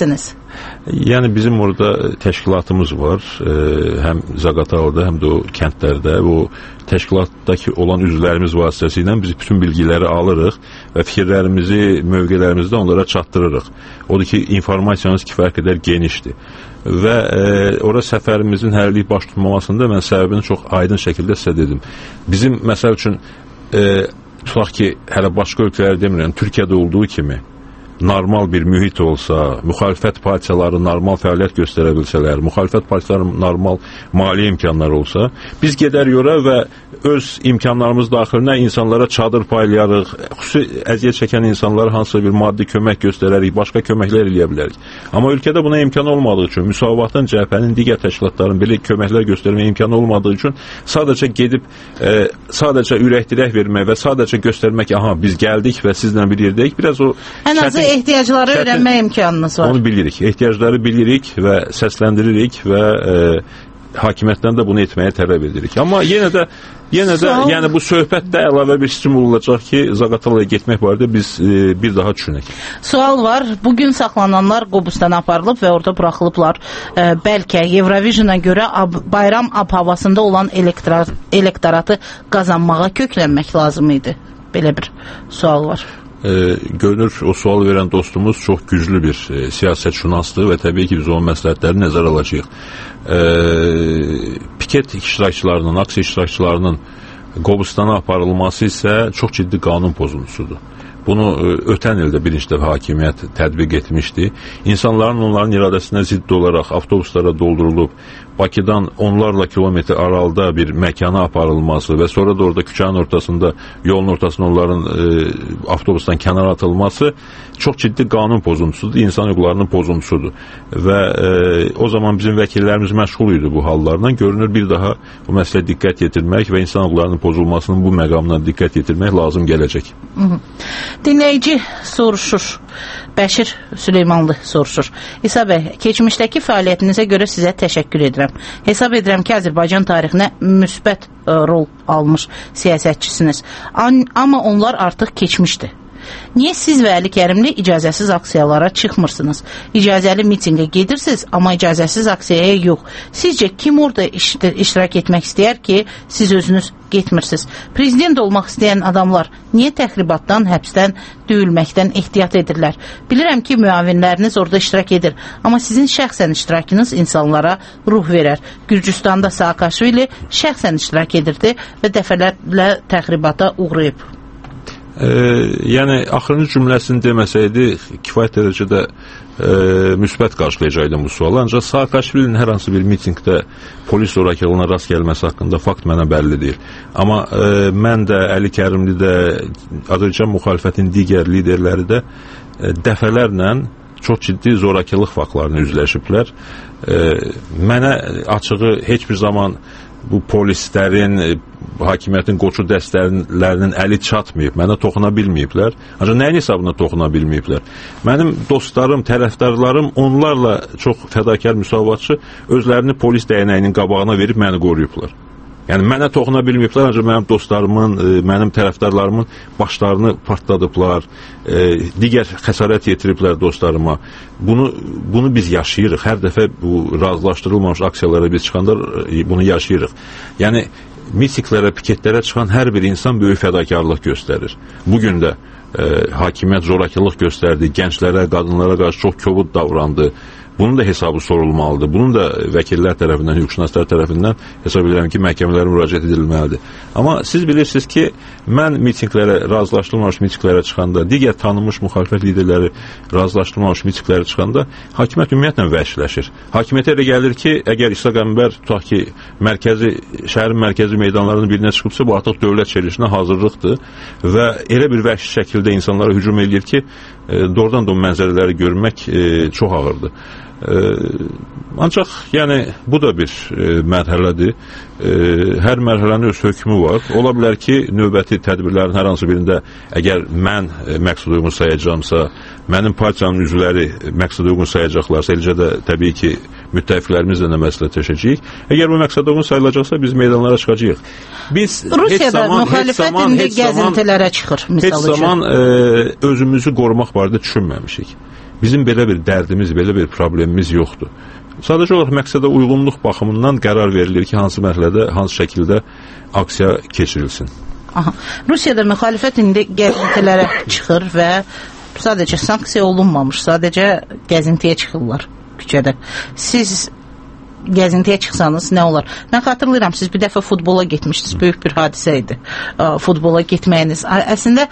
Yəni bizim orada təşkilatımız var. Həm Zaqatalada, həm də o kəndlərdə o təşkilatdakı olan üzvlərimiz vasitəsilə biz bütün bilgiləri alırıq və fikirlərimizi, mövqelərimizi də onlara çatdırırıq. Odur ki, informasiyanız kifayət qədər genişdir. Və ora səfərimizin hələlik baş tutmamasında mən səbəbini çox aydın şəkildə sizə dedim. Bizim, məsəl üçün, tutaq ki, hələ başqa ölkələri demirəm, Türkiyədə olduğu kimi normal bir mühit olsa, müxalifət partiyaları normal fəaliyyət göstərə bilsələr, müxalifət partiyaları normal maliyyə imkanları olsa, biz gedərik ora və öz imkanlarımız daxilinə insanlara çadır paylayarıq, xüsusi əziyyət çəkən insanlara hansısa bir maddi kömək göstərərik, başqa köməklər eləyə bilərik. Amma ölkədə buna imkan olmadığı üçün, Müsavatın cəbhənin digər təşkilatların belə köməklər göstərməyə imkanı olmadığı üçün sadəcə gedib, sadəcə ürəkdirək vermək və sadəcə göstərmək, aha, biz gəldik və sizlə bir yerdəyik, biraz o ehtiyacları öyrənmək imkanınız var. Onu bilirik. Ehtiyacları bilirik və səsləndiririk və hakimiyyətdən də bunu etməyə tələb edirik. Amma yenə də yəni bu söhbətdə əlavə bir stimul olacaq ki, Zaqatalaya getmək barədə biz bir daha düşünək. Sual var. Bugün saxlananlar Qobustan aparılıb və orada buraxılıblar. Bəlkə Eurovision'a görə bayram ab-havasında olan elektoratı qazanmağa köklənmək lazım idi. Belə bir sual var. Görünür, o sual verən dostumuz çox güclü bir siyasətşünasdır və təbii ki, biz onun məsləhətlərini nəzərə alacağıq. Piket iştirakçılarının, aksiya iştirakçılarının Qobustana aparılması isə çox ciddi qanun pozuntusudur. Bunu ötən ildə birinci dəfə hakimiyyət tətbiq etmişdi. İnsanların onların iradəsinə zidd olaraq avtobuslara doldurulub, Bakıdan onlarla kilometr aralıda bir məkana aparılması və sonra da orada küçənin ortasında, yolun ortasında onların avtobusdan kənara atılması çox ciddi qanun pozuntusudur, insan hüquqlarının pozuntusudur. Və o zaman bizim vəkillərimiz məşğul idi bu hallarla. Görünür, bir daha bu məsələyə diqqət yetirmək və insan hüquqlarının pozulmasının bu məqamına diqqət yetirmək lazım gələcək. Dinləyici soruşur, Bəşir Süleymanlı soruşur. İsa bəy, keçmişdəki fəaliyyətinizə görə sizə təşəkkür edirəm. Hesab edirəm ki, Azərbaycan tarixinə müsbət rol almış siyasətçisiniz. Amma onlar artıq keçmişdir. Niyə siz və Əli Kərimli icazəsiz aksiyalara çıxmırsınız? İcazəli mitingə gedirsiniz, amma icazəsiz aksiyaya yox. Sizcə kim orada iştirak etmək istəyər ki, siz özünüz getmirsiniz? Prezident olmaq istəyən adamlar niyə təxribatdan, həbsdən, döyülməkdən ehtiyat edirlər? Bilirəm ki, müavinləriniz orada iştirak edir, amma sizin şəxsən iştirakınız insanlara ruh verər. Gürcüstanda Saakashvili şəxsən iştirak edirdi və dəfələrlə təxribata uğrayıb. Yəni, axırıncı cümləsini deməsəydi, kifayət dərəcədə müsbət qarşılayacaqdım bu sualı. Ancaq Saakashvilinin hər hansı bir mitingdə polis zorakılığına rast gəlməsi haqqında fakt mənə bəlli deyil. Amma mən də, Əli Kərimli də, Azərbaycan müxalifətin digər liderləri də dəfələrlə çox ciddi zorakılıq faktlarını üzləşiblər. Mənə açığı heç bir zaman bu polislərin, hakimiyyətin qoçu dəstələrinin əli çatmayıb, mənə toxuna bilməyiblər. Ancaq nəyin hesabına toxuna bilməyiblər? Mənim dostlarım, tərəfdarlarım onlarla çox fədakar müsavatçı özlərini polis dəyənəyinin qabağına verib məni qoruyublar. Yəni, mənə toxuna bilməyiblər, ancaq mənim dostlarımın, mənim tərəfdarlarımın başlarını partladıblar, digər xəsarət yetiriblər dostlarıma. Bunu biz yaşayırıq. Hər dəfə bu razılaşdırılmamış aksiyalara biz çıxanda bunu yaşayırıq. Yəni, mitinglərə, piketlərə çıxan hər bir insan böyük fədakarlıq göstərir. Bugün də hakimiyyət zorakılıq göstərdi, gənclərə, qadınlara qarşı çox kobud davrandı. Bunun da hesabı sorulmalıdır. Bunun da vəkillər tərəfindən, hüquqşünaslar tərəfindən hesab edirəm ki, məhkəmələrə müraciət edilməlidir. Amma siz bilirsiniz ki, mən mitinglərə, razılaşdırılmamış mitinglərə çıxanda, digər tanınmış müxalifət liderləri razılaşdırılmamış mitinglərə çıxanda hakimiyyət ümumiyyətlə vəhşiləşir. Hakimiyyətə elə gəlir ki, əgər İsa Qəmbər tutaq ki, şəhərin mərkəzi meydanlarının birinə çıxıbsa, bu artıq dövlət çevrilişinə hazırlıqdır və elə bir vəhşi şəkildə insanlara hücum edir ki, doğrudan da o mənzərələri görmək çox ağırdır. Ancaq, yəni, bu da bir mərhələdir. Hər mərhələnin öz hökmü var. Ola bilər ki, növbəti tədbirlərin hər hansı birində əgər mən məqsəd uyğun sayacağımsa, mənim partiyanın üzvləri məqsəd uyğun sayacaqlarsa, eləcə də təbii ki, müttəfiqlərimizlə də məsləhətləşəcəyik. Əgər bu məqsəd uyğun sayılacaqsa, biz meydanlara çıxacağıq. Rusiyada müxalifət indi gəzintilərə çıxır, misal üçün. Heç zaman özümüzü qorumaq barədə düşünməmişik. Bizim belə bir dərdimiz, belə bir problemimiz yoxdur. Sadəcə olaraq məqsədə uyğunluq baxımından qərar verilir ki, hansı mərhələdə, hansı şəkildə aksiya keçirilsin. Aha. Rusiyada müxalifət indi gəzintilərə çıxır və sadəcə sanksiya olunmamış, sadəcə gəzintiyə çıxırlar küçədə. Siz gəzintiyə çıxsanız nə olar? Mən xatırlayıram, siz bir dəfə futbola getmişdiniz, böyük bir hadisə idi. Futbola getməyiniz. Əslində,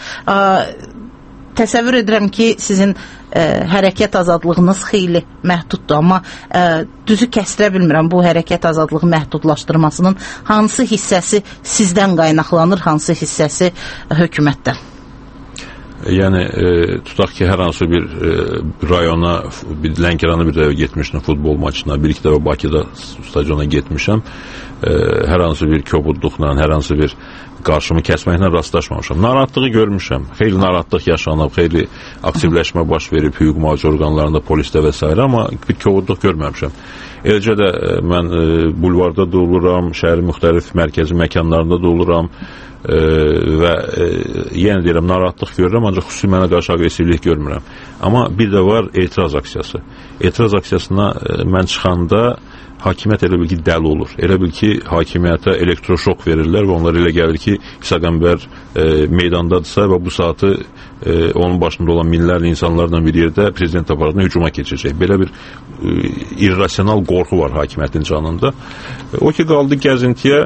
təsəvvür edirəm ki, sizin hərəkət azadlığınız xeyli məhduddur, amma düzü kəstirə bilmirəm bu hərəkət azadlığı məhdudlaşdırmasının hansı hissəsi sizdən qaynaqlanır, hansı hissəsi hökumətdən? Yəni, tutaq ki, hər hansı bir rayona, Lənkərana bir dəfə getmişdim futbol maçına, bir-iki dəfə Bakıda stadiona getmişəm, hər hansı bir kobudluqla, hər hansı bir qarşımı kəsməklə rastlaşmamışam. Narahatlığı görmüşəm, xeyli narahatlıq yaşanıb, xeyli aktivləşmə baş verib, hüquq mühafizə orqanlarında, polisdə və s. amma bir kobudluq görməmişəm. Eləcə də mən bulvarda da oluram, şəhərin müxtəlif mərkəzi məkanlarında da oluram və yenə deyirəm, narahatlıq görürəm, ancaq xüsusi mənə qarşı aqressivlik görmürəm. Amma bir də var etiraz aksiyası. Etiraz aksiyasına mən çıxanda hakimiyyət elə bil ki, dəli olur. Elə bil ki, hakimiyyətə elektroşok verirlər və onlar elə gəlir ki, İsa Qəmbər meydandadırsa və bu saatı onun başında olan minlərlə insanlarla bir yerdə prezident aparatına hücuma keçəcək. Belə bir irrasional qorxu var hakimiyyətin canında. O ki, qaldı gəzintiyə,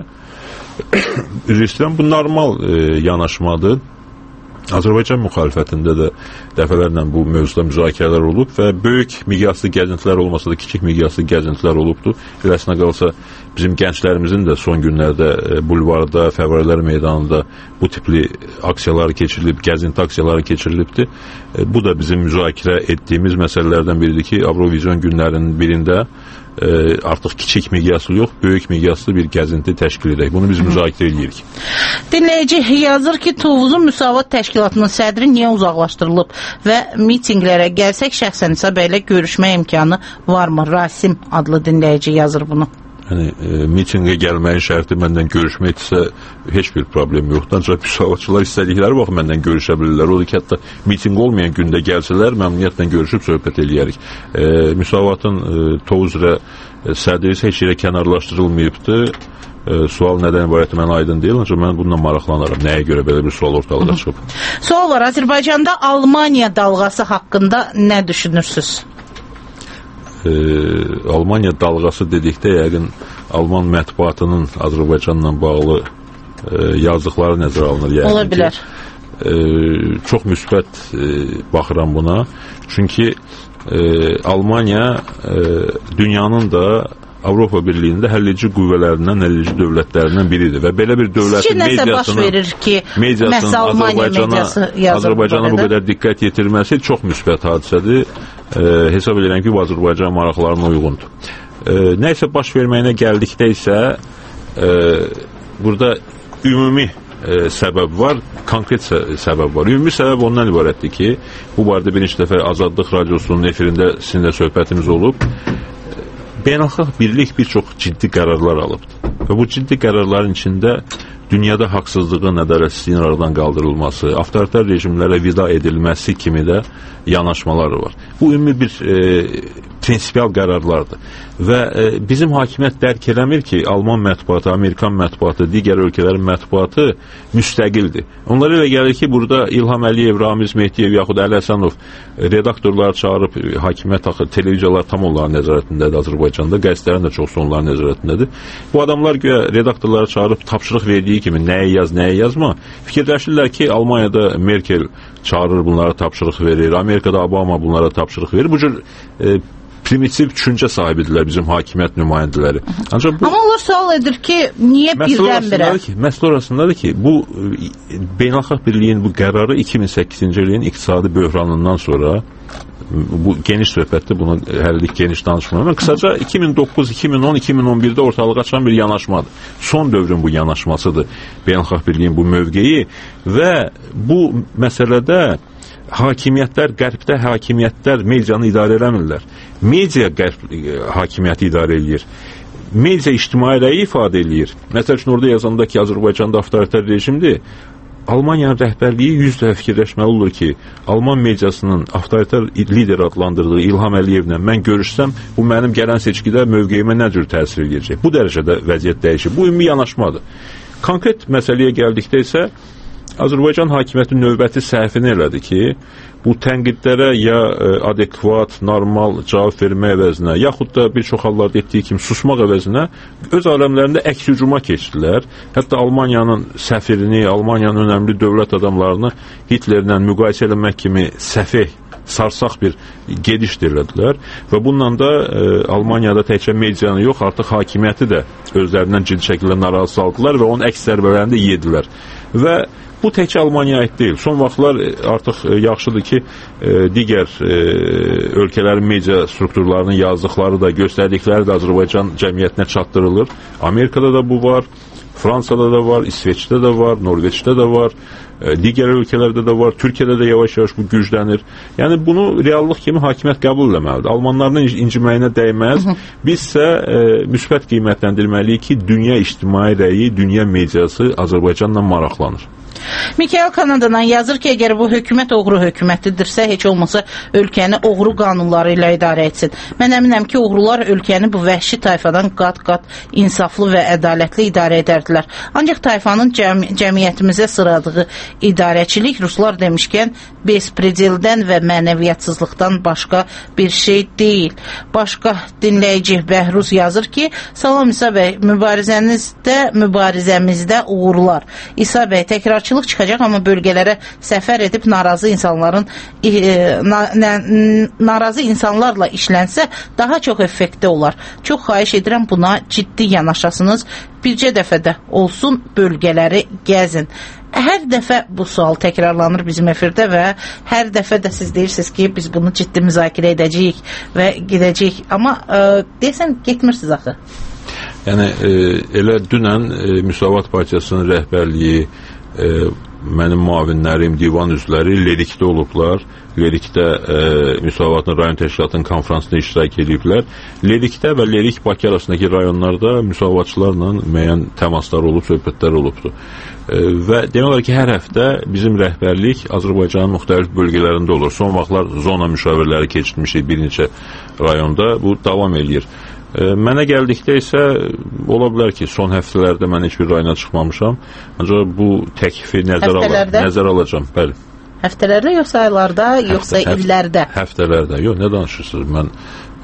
üzr istəyirəm, bu normal yanaşmadır. Azərbaycan müxalifətində də dəfələrlə bu mövzuda müzakirələr olub və böyük miqyaslı gəzintilər olmasa da kiçik miqyaslı gəzintilər olubdur. Eləsinə qalsa bizim gənclərimizin də son günlərdə bulvarda, Fəvvarələr meydanında bu tipli aksiyalar keçirilib, gəzinti aksiyaları keçirilibdir. Bu da bizim müzakirə etdiyimiz məsələlərdən biridir ki, Avrovizyon günlərinin birində artıq kiçik miqyaslı yox, böyük miqyaslı bir gəzinti təşkil edək. Bunu biz müzakirə edirik. Dinləyici yazır ki, Tovuzun Müsavat Təşkilatının sədri niyə uzaqlaşdırılıb və mitinqlərə gəlsək şəxsən hesab ilə görüşmə imkanı varmı? Rasim adlı dinləyici yazır bunu. Yəni, mitingə gəlməyin şərti məndən görüşməkdirsə heç bir problem yoxdur. Ancaq müsavatçılar istədikləri vaxt məndən görüşə bilirlər. Odur ki, hətta miting olmayan gündə gəlsələr, məmnuniyyətlə görüşüb söhbət eləyərik. Müsavatın Tovuz üzrə sədri heç yerə kənarlaşdırılmayıbdır. Sual nədən ibarət mən aydın deyil, ancaq mən bununla maraqlanaram. Nəyə görə belə bir sual ortalığa çıxıb? Sual var, Azərbaycanda Almaniya dalğası haqqında nə düşünürsünüz? Almaniya dalğası dedikdə yəqin Alman mətbuatının Azərbaycanla bağlı yazdıqları nəzərə alınır. Yəni, ola bilər. Çox müsbət baxıram buna. Çünki Almaniya dünyanın da Avropa Birliyində həlledici qüvvələrindən, həlledici dövlətlərindən biridir və belə bir dövlətin Azərbaycana bu qədər diqqət yetirməsi çox müsbət hadisədir. Hesab edirəm ki, bu Azərbaycan maraqlarına uyğundur. Nəysə baş verməyinə gəldikdə isə burada ümumi səbəb var, konkret səbəb var. Ümumi səbəb ondan ibarətdir ki, bu barədə bir neçə dəfə Azadlıq Radiosunun efirində sizinlə söhbətimiz olub. Beynəlxalq birlik bir çox ciddi qərarlar alıbdır. Və bu ciddi qərarların içində dünyada haqsızlığın, ədaletsizliyin aradan qaldırılması, avtoritar rejimlərə vida edilməsi kimi də yanaşmaları var. Bu ümumi bir prinsipial qərarlardır. Və bizim hakimiyyət dərk eləmir ki, Alman mətbuatı, Amerikan mətbuatı, digər ölkələrin mətbuatı müstəqildir. Onlara elə gəlir ki, burada İlham Əliyev, Ramiz Mehdiyev yaxud Əli Həsənov redaktorları çağırıb hakimiyyət axı, televiziyalar tam onların nəzarətindədir Azərbaycanda, qəzetlərin də çoxsu onların nəzarətindədir. Bu adamlar güya redaktorları çağırıb tapşırıq verdiyi kimi nəyə yaz, nəyə yazma, fikirləşirlər ki, Almaniyada Merkel çağırır, bunlara tapşırıq verir, Amerikada Obama bunlara tapşırıq verir. Bu cür primitiv düşüncə sahibidirlər bizim hakimiyyət nümayəndələri. Amma onlar sual edir ki, niyə birdən-birə? Məsələ orasındadır ki, bu beynəlxalq birliyin bu qərarı 2008-ci ilin iqtisadi böhranından sonra, bu geniş söhbətdir, bunu hərlik geniş danışmıyorum. Qısaca 2009, 2010, 2011-də ortalığa çıxan bir yanaşmadır. Son dövrün bu yanaşmasıdır beynəlxalq birliyin bu mövqeyi və bu məsələdə hakimiyyətlər, qərbdə hakimiyyətlər medianı idarə eləmirlər. Media qərb hakimiyyəti idarə edir. Media ictimai rəyi ifadə edir. Məsəl üçün orada yazanda ki, Azərbaycanda avtoritar rejimdir. Almaniyanın rəhbərliyi 100 dəfə fikirləşməli olur ki, Alman mediasının avtoritar lider adlandırdığı İlham Əliyevlə mən görüşsəm, bu mənim gələn seçkidə mövqeyimə nə cür təsir edəcək? Bu dərəcədə vəziyyət dəyişir. Bu ümumi yanaşmadır. Konkret məsələyə gəldikdə isə Azərbaycan hakimiyyəti növbəti səhvini elədi ki, bu tənqidlərə ya adekvat, normal cavab vermək əvəzinə, yaxud da bir çox hallarda etdiyi kimi susmaq əvəzinə öz aləmlərində əks hücuma keçdilər. Hətta Almaniyanın səfirini, Almaniyanın önəmli dövlət adamlarını Hitlerlə müqayisə eləmək kimi səfeh, sarsaq bir gediş elədilər və bununla da Almaniyada təkcə medianı yox, artıq hakimiyyəti də özlərindən ciddi şəkildə narazı saldılar və onun əks zərbələrini də yedilər. Və bu təkcə Almaniyaya aid deyil. Son vaxtlar artıq yaxşıdır ki, digər ölkələrin media strukturlarının yazdıqları da, göstərdikləri də Azərbaycan cəmiyyətinə çatdırılır. Amerikada da bu var, Fransada da var, İsveçdə də var, Norveçdə də var, digər ölkələrdə də var, Türkiyədə də yavaş-yavaş bu güclənir. Yəni bunu reallıq kimi hakimiyyət qəbul eləməlidir. Almanların inciməyinə dəyməz. Biz isə müsbət qiymətləndirməliyik ki, dünya ictimai rəyi, dünya mediası Azərbaycanla maraqlanır. Mikael Kanadadan yazır ki, əgər bu hökumət oğru hökumətidirsə, heç olmasa ölkəni oğru qanunları ilə idarə etsin. Mən əminəm ki, oğrular ölkəni bu vəhşi tayfadan qat-qat insaflı və ədalətli idarə edərdilər. Ancaq tayfanın cəmiyyətimizə sıradığı idarəçilik, ruslar demişkən, bespredeldən və mənəviyyatsızlıqdan başqa bir şey deyil. Başqa dinləyici Bəhruz yazır ki, salam İsa bəy, mübarizəmizdə uğurlar. İsa bəy, təkrarçılıq çıxacaq, amma bölgələrə səfər edib narazı insanlarla işlənsə daha çox effekti olar. Çox xahiş edirəm buna ciddi yanaşasınız. Bircə dəfə də olsun bölgələri gəzin. Hər dəfə bu sual təkrarlanır bizim efirdə və hər dəfə də siz deyirsiniz ki, biz bunu ciddi müzakirə edəcəyik və gedəcəyik. Amma deyəsən, getmirsiniz axı. Yəni, elə dünən Müsavat Partiyasının rəhbərliyi, mənim müavinlərim, divan üzvləri Lerikdə olublar. Lerikdə Müsavatın rayon təşkilatının konferansında iştirak ediblər. Lerikdə və Lerik Bakı arasındakı rayonlarda müsavatçılarla müəyyən təmaslar olub, söhbətlər olubdur. Və demək olar ki, hər həftə bizim rəhbərlik Azərbaycanın müxtəlif bölgələrində olur. Son vaxtlar zona müşavirləri keçirmişik bir neçə rayonda. Bu davam edir. Mənə gəldikdə isə ola bilər ki, son həftələrdə mən heç bir rayona çıxmamışam. Ancaq bu təklifi nəzər alacam. Bəli. Həftələrdə, yoxsa aylarda, yoxsa illərdə? Həftələrdə. Yox, nə danışırsınız? Mən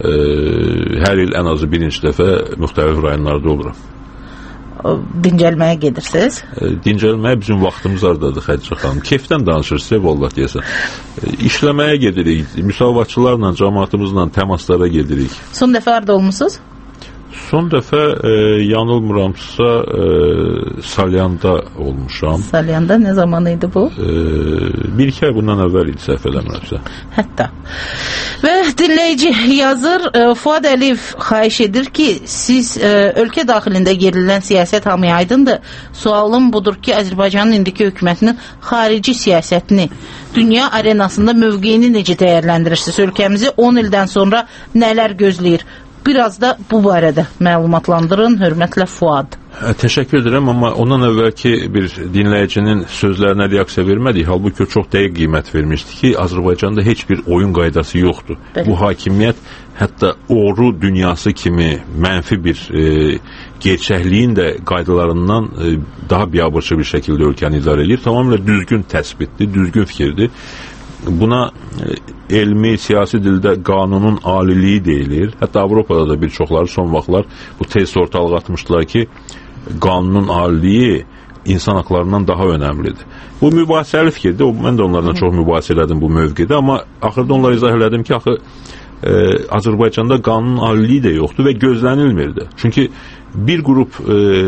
hər il ən azı birinci dəfə müxtəlif rayonlarda oluram. Dincəlməyə gedirsiniz? Dincəlməyə bizim vaxtımız ardadır, Xədicə xanım. Keyfdən danışırsınız, vallah deyəsən. İşləməyə gedirik, müsavatçılarla, cəmaatımızla təmaslara gedirik. Son dəfə harada olmusunuz? Son dəfə yanılmıramsa Salyanda olmuşam. Salyanda nə zaman idi bu? Bir-iki ay bundan əvvəl idi, səhv eləmirəmsə. Hətta. Və dinləyici yazır, Fuad Əliyev xahiş edir ki, siz ölkə daxilində gerilən siyasət hamıya aydındır. Sualım budur ki, Azərbaycanın indiki hökumətinin xarici siyasətini, dünya arenasında mövqeyini necə dəyərləndirirsiniz? Ölkəmizi 10 ildən sonra nələr gözləyir? Biraz da bu barədə məlumatlandırın, hörmətlə Fuad. Təşəkkür edirəm, amma ondan əvvəlki bir dinləyicinin sözlərinə reaksiya vermədik. Halbuki o çox dəqiq qiymət vermişdi ki, Azərbaycanda heç bir oyun qaydası yoxdur. Bəli. Bu hakimiyyət hətta oğru dünyası kimi mənfi bir gerçəkliyin də qaydalarından daha biabırçı bir şəkildə ölkəni idarə edir. Tamamilə düzgün təsbitdir, düzgün fikirdir. Buna elmi, siyasi dildə qanunun aliliyi deyilir. Hətta Avropada da bir çoxları son vaxtlar bu tez ortalığa atmışdılar ki, qanunun aliliyi insan haqlarından daha önəmlidir. Bu mübahisəli fikirdir. Mən də onlardan çox mübahisə elədim bu mövqedə, amma axırda onlara izah elədim ki, axı Azərbaycanda qanunun aliliyi də yoxdur və gözlənilmirdi. Çünki bir qrup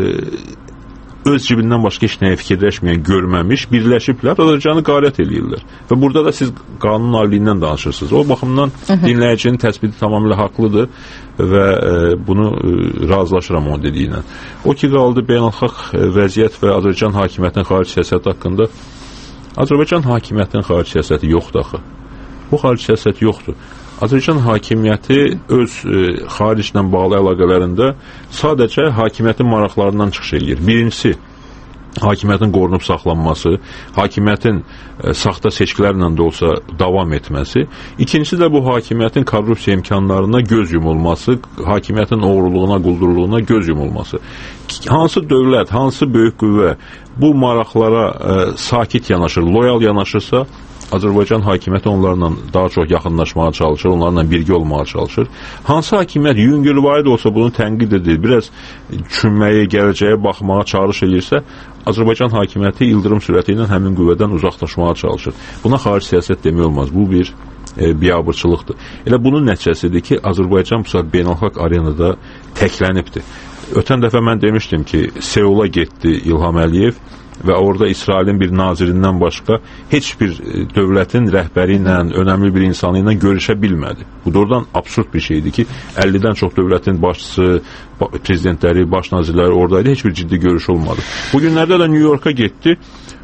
öz cibindən başqa heç nəyə fikirləşməyən, görməmiş, birləşiblər, Azərbaycanı qarət eləyirlər. Və burada da siz qanun aliliyindən danışırsınız. O baxımdan dinləyicinin təsbiti tamamilə haqlıdır və bunu razılaşıram onun dediyinə. O ki, qaldı beynəlxalq vəziyyət və Azərbaycan hakimiyyətinin xarici siyasəti haqqında. Azərbaycan hakimiyyətinin xarici siyasəti yoxdur axı. Bu xarici siyasət yoxdur. Azərbaycan hakimiyyəti öz xariclə bağlı əlaqələrində sadəcə hakimiyyətin maraqlarından çıxış edir. Birincisi, hakimiyyətin qorunub saxlanması, hakimiyyətin saxta seçkilərlə də olsa davam etməsi. İkincisi də bu hakimiyyətin korrupsiya imkanlarına göz yumulması, hakimiyyətin oğruluğuna, quldurluğuna göz yumulması. Hansı dövlət, hansı böyük qüvvə bu maraqlara sakit yanaşır, loyal yanaşırsa, Azərbaycan hakimiyyəti onlarla daha çox yaxınlaşmağa çalışır, onlarla birgə olmağa çalışır. Hansı hakimiyyət yüngülvari də olsa bunu tənqid edir, biraz düşünməyə, gələcəyə baxmağa çağırış edirsə, Azərbaycan hakimiyyəti ildırım sürəti ilə həmin qüvvədən uzaqlaşmağa çalışır. Buna xarici siyasət demək olmaz. Bu bir biabırçılıqdır. Elə bunun nəticəsidir ki, Azərbaycan bu saat beynəlxalq arenada təklənibdir. Ötən dəfə mən demişdim ki, Seula getdi İlham Əliyev və orada İsrailin bir nazirindən başqa heç bir dövlətin rəhbəri ilə, önəmli bir insanı ilə görüşə bilmədi. Bu doğrudan absurd bir şeydir ki, 50-dən çox dövlətin başçısı, prezidentləri, baş nazirləri oradaydı, heç bir ciddi görüş olmadı. Bugünlərdə də New York'a getdi,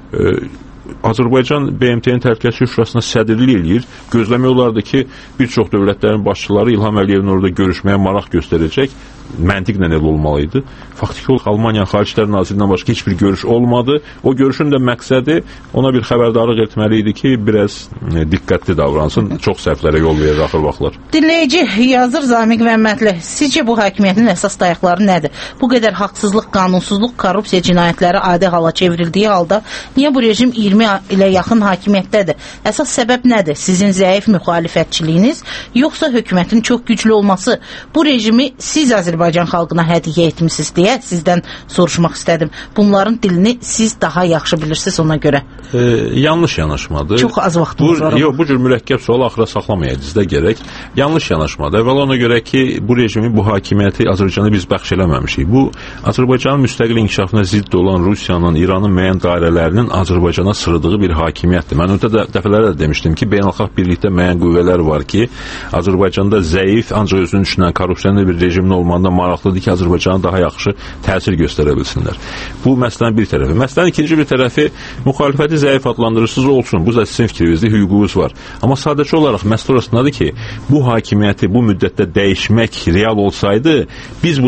Azərbaycan BMT-nin Təhlükəsizlik Şurasına sədrlik eləyir. Gözləmək olardı ki, bir çox dövlətlərin başçıları İlham Əliyevin orada görüşməyə maraq göstərəcək. Məntiqlə elə olmalıydı. Faktiki olaraq Almaniyanın Xarici İşlər Nazirindən başqa heç bir görüş olmadı. O görüşün də məqsədi ona bir xəbərdarlıq etməli idi ki, biraz diqqətli davransın. Çox səhvlərə yol verir axır vaxtlar. Dinləyici yazır Zamiq Məmmədli. Sizcə bu hakimiyyətin əsas dayaqları nədir? Bu qədər haqsızlıq, qanunsuzluq, korrupsiya cinayətləri adi hala çevrildiyi halda niyə bu rejim 20 ilə yaxın hakimiyyətdədir? Əsas səbəb nədir? Sizin zəif müxalifətçiliyiniz, yoxsa hökumətin çox güclü olması? Bu rejimi siz Azərbaycan xalqına hədiyyə etmişsiniz deyə sizdən soruşmaq istədim. Bunların dilini siz daha yaxşı bilirsiniz ona görə. Yanlış yanaşmadır. Çox az vaxtımız var. Yox, bu cür mürəkkəb sualı axıra saxlamayacağız da gərək. Yanlış yanaşmadır. Əvvəla ona görə ki, bu rejimi, bu hakimiyyəti Azərbaycana biz bəxş eləməmişik. Bu, Azərbaycanın müstəqil inkişafına zidd olan Rusiyanın, İranın müəyyən dairələrinin Azərbaycana sırıdığı bir hakimiyyətdir. Mən ötə dəfələrlə də demişdim ki, beynəlxalq birlikdə müəyyən qüvvələr var ki, Azərbaycanda zəif, ancaq özünün düşünən korrupsiyanlı bir rejimin olmağında maraqlıdır ki, Azərbaycana daha yaxşı təsir göstərə bilsinlər. Bu məsələnin bir tərəfi. Məsələnin ikinci bir tərəfi, müxalifəti zəif adlandırırsınız olsun. Bu da sizin fikrinizdir, hüququnuz var. Amma sadəcə olaraq məsələ orasındadır ki, bu hakimiyyəti bu müddətdə dəyişmək real olsaydı, biz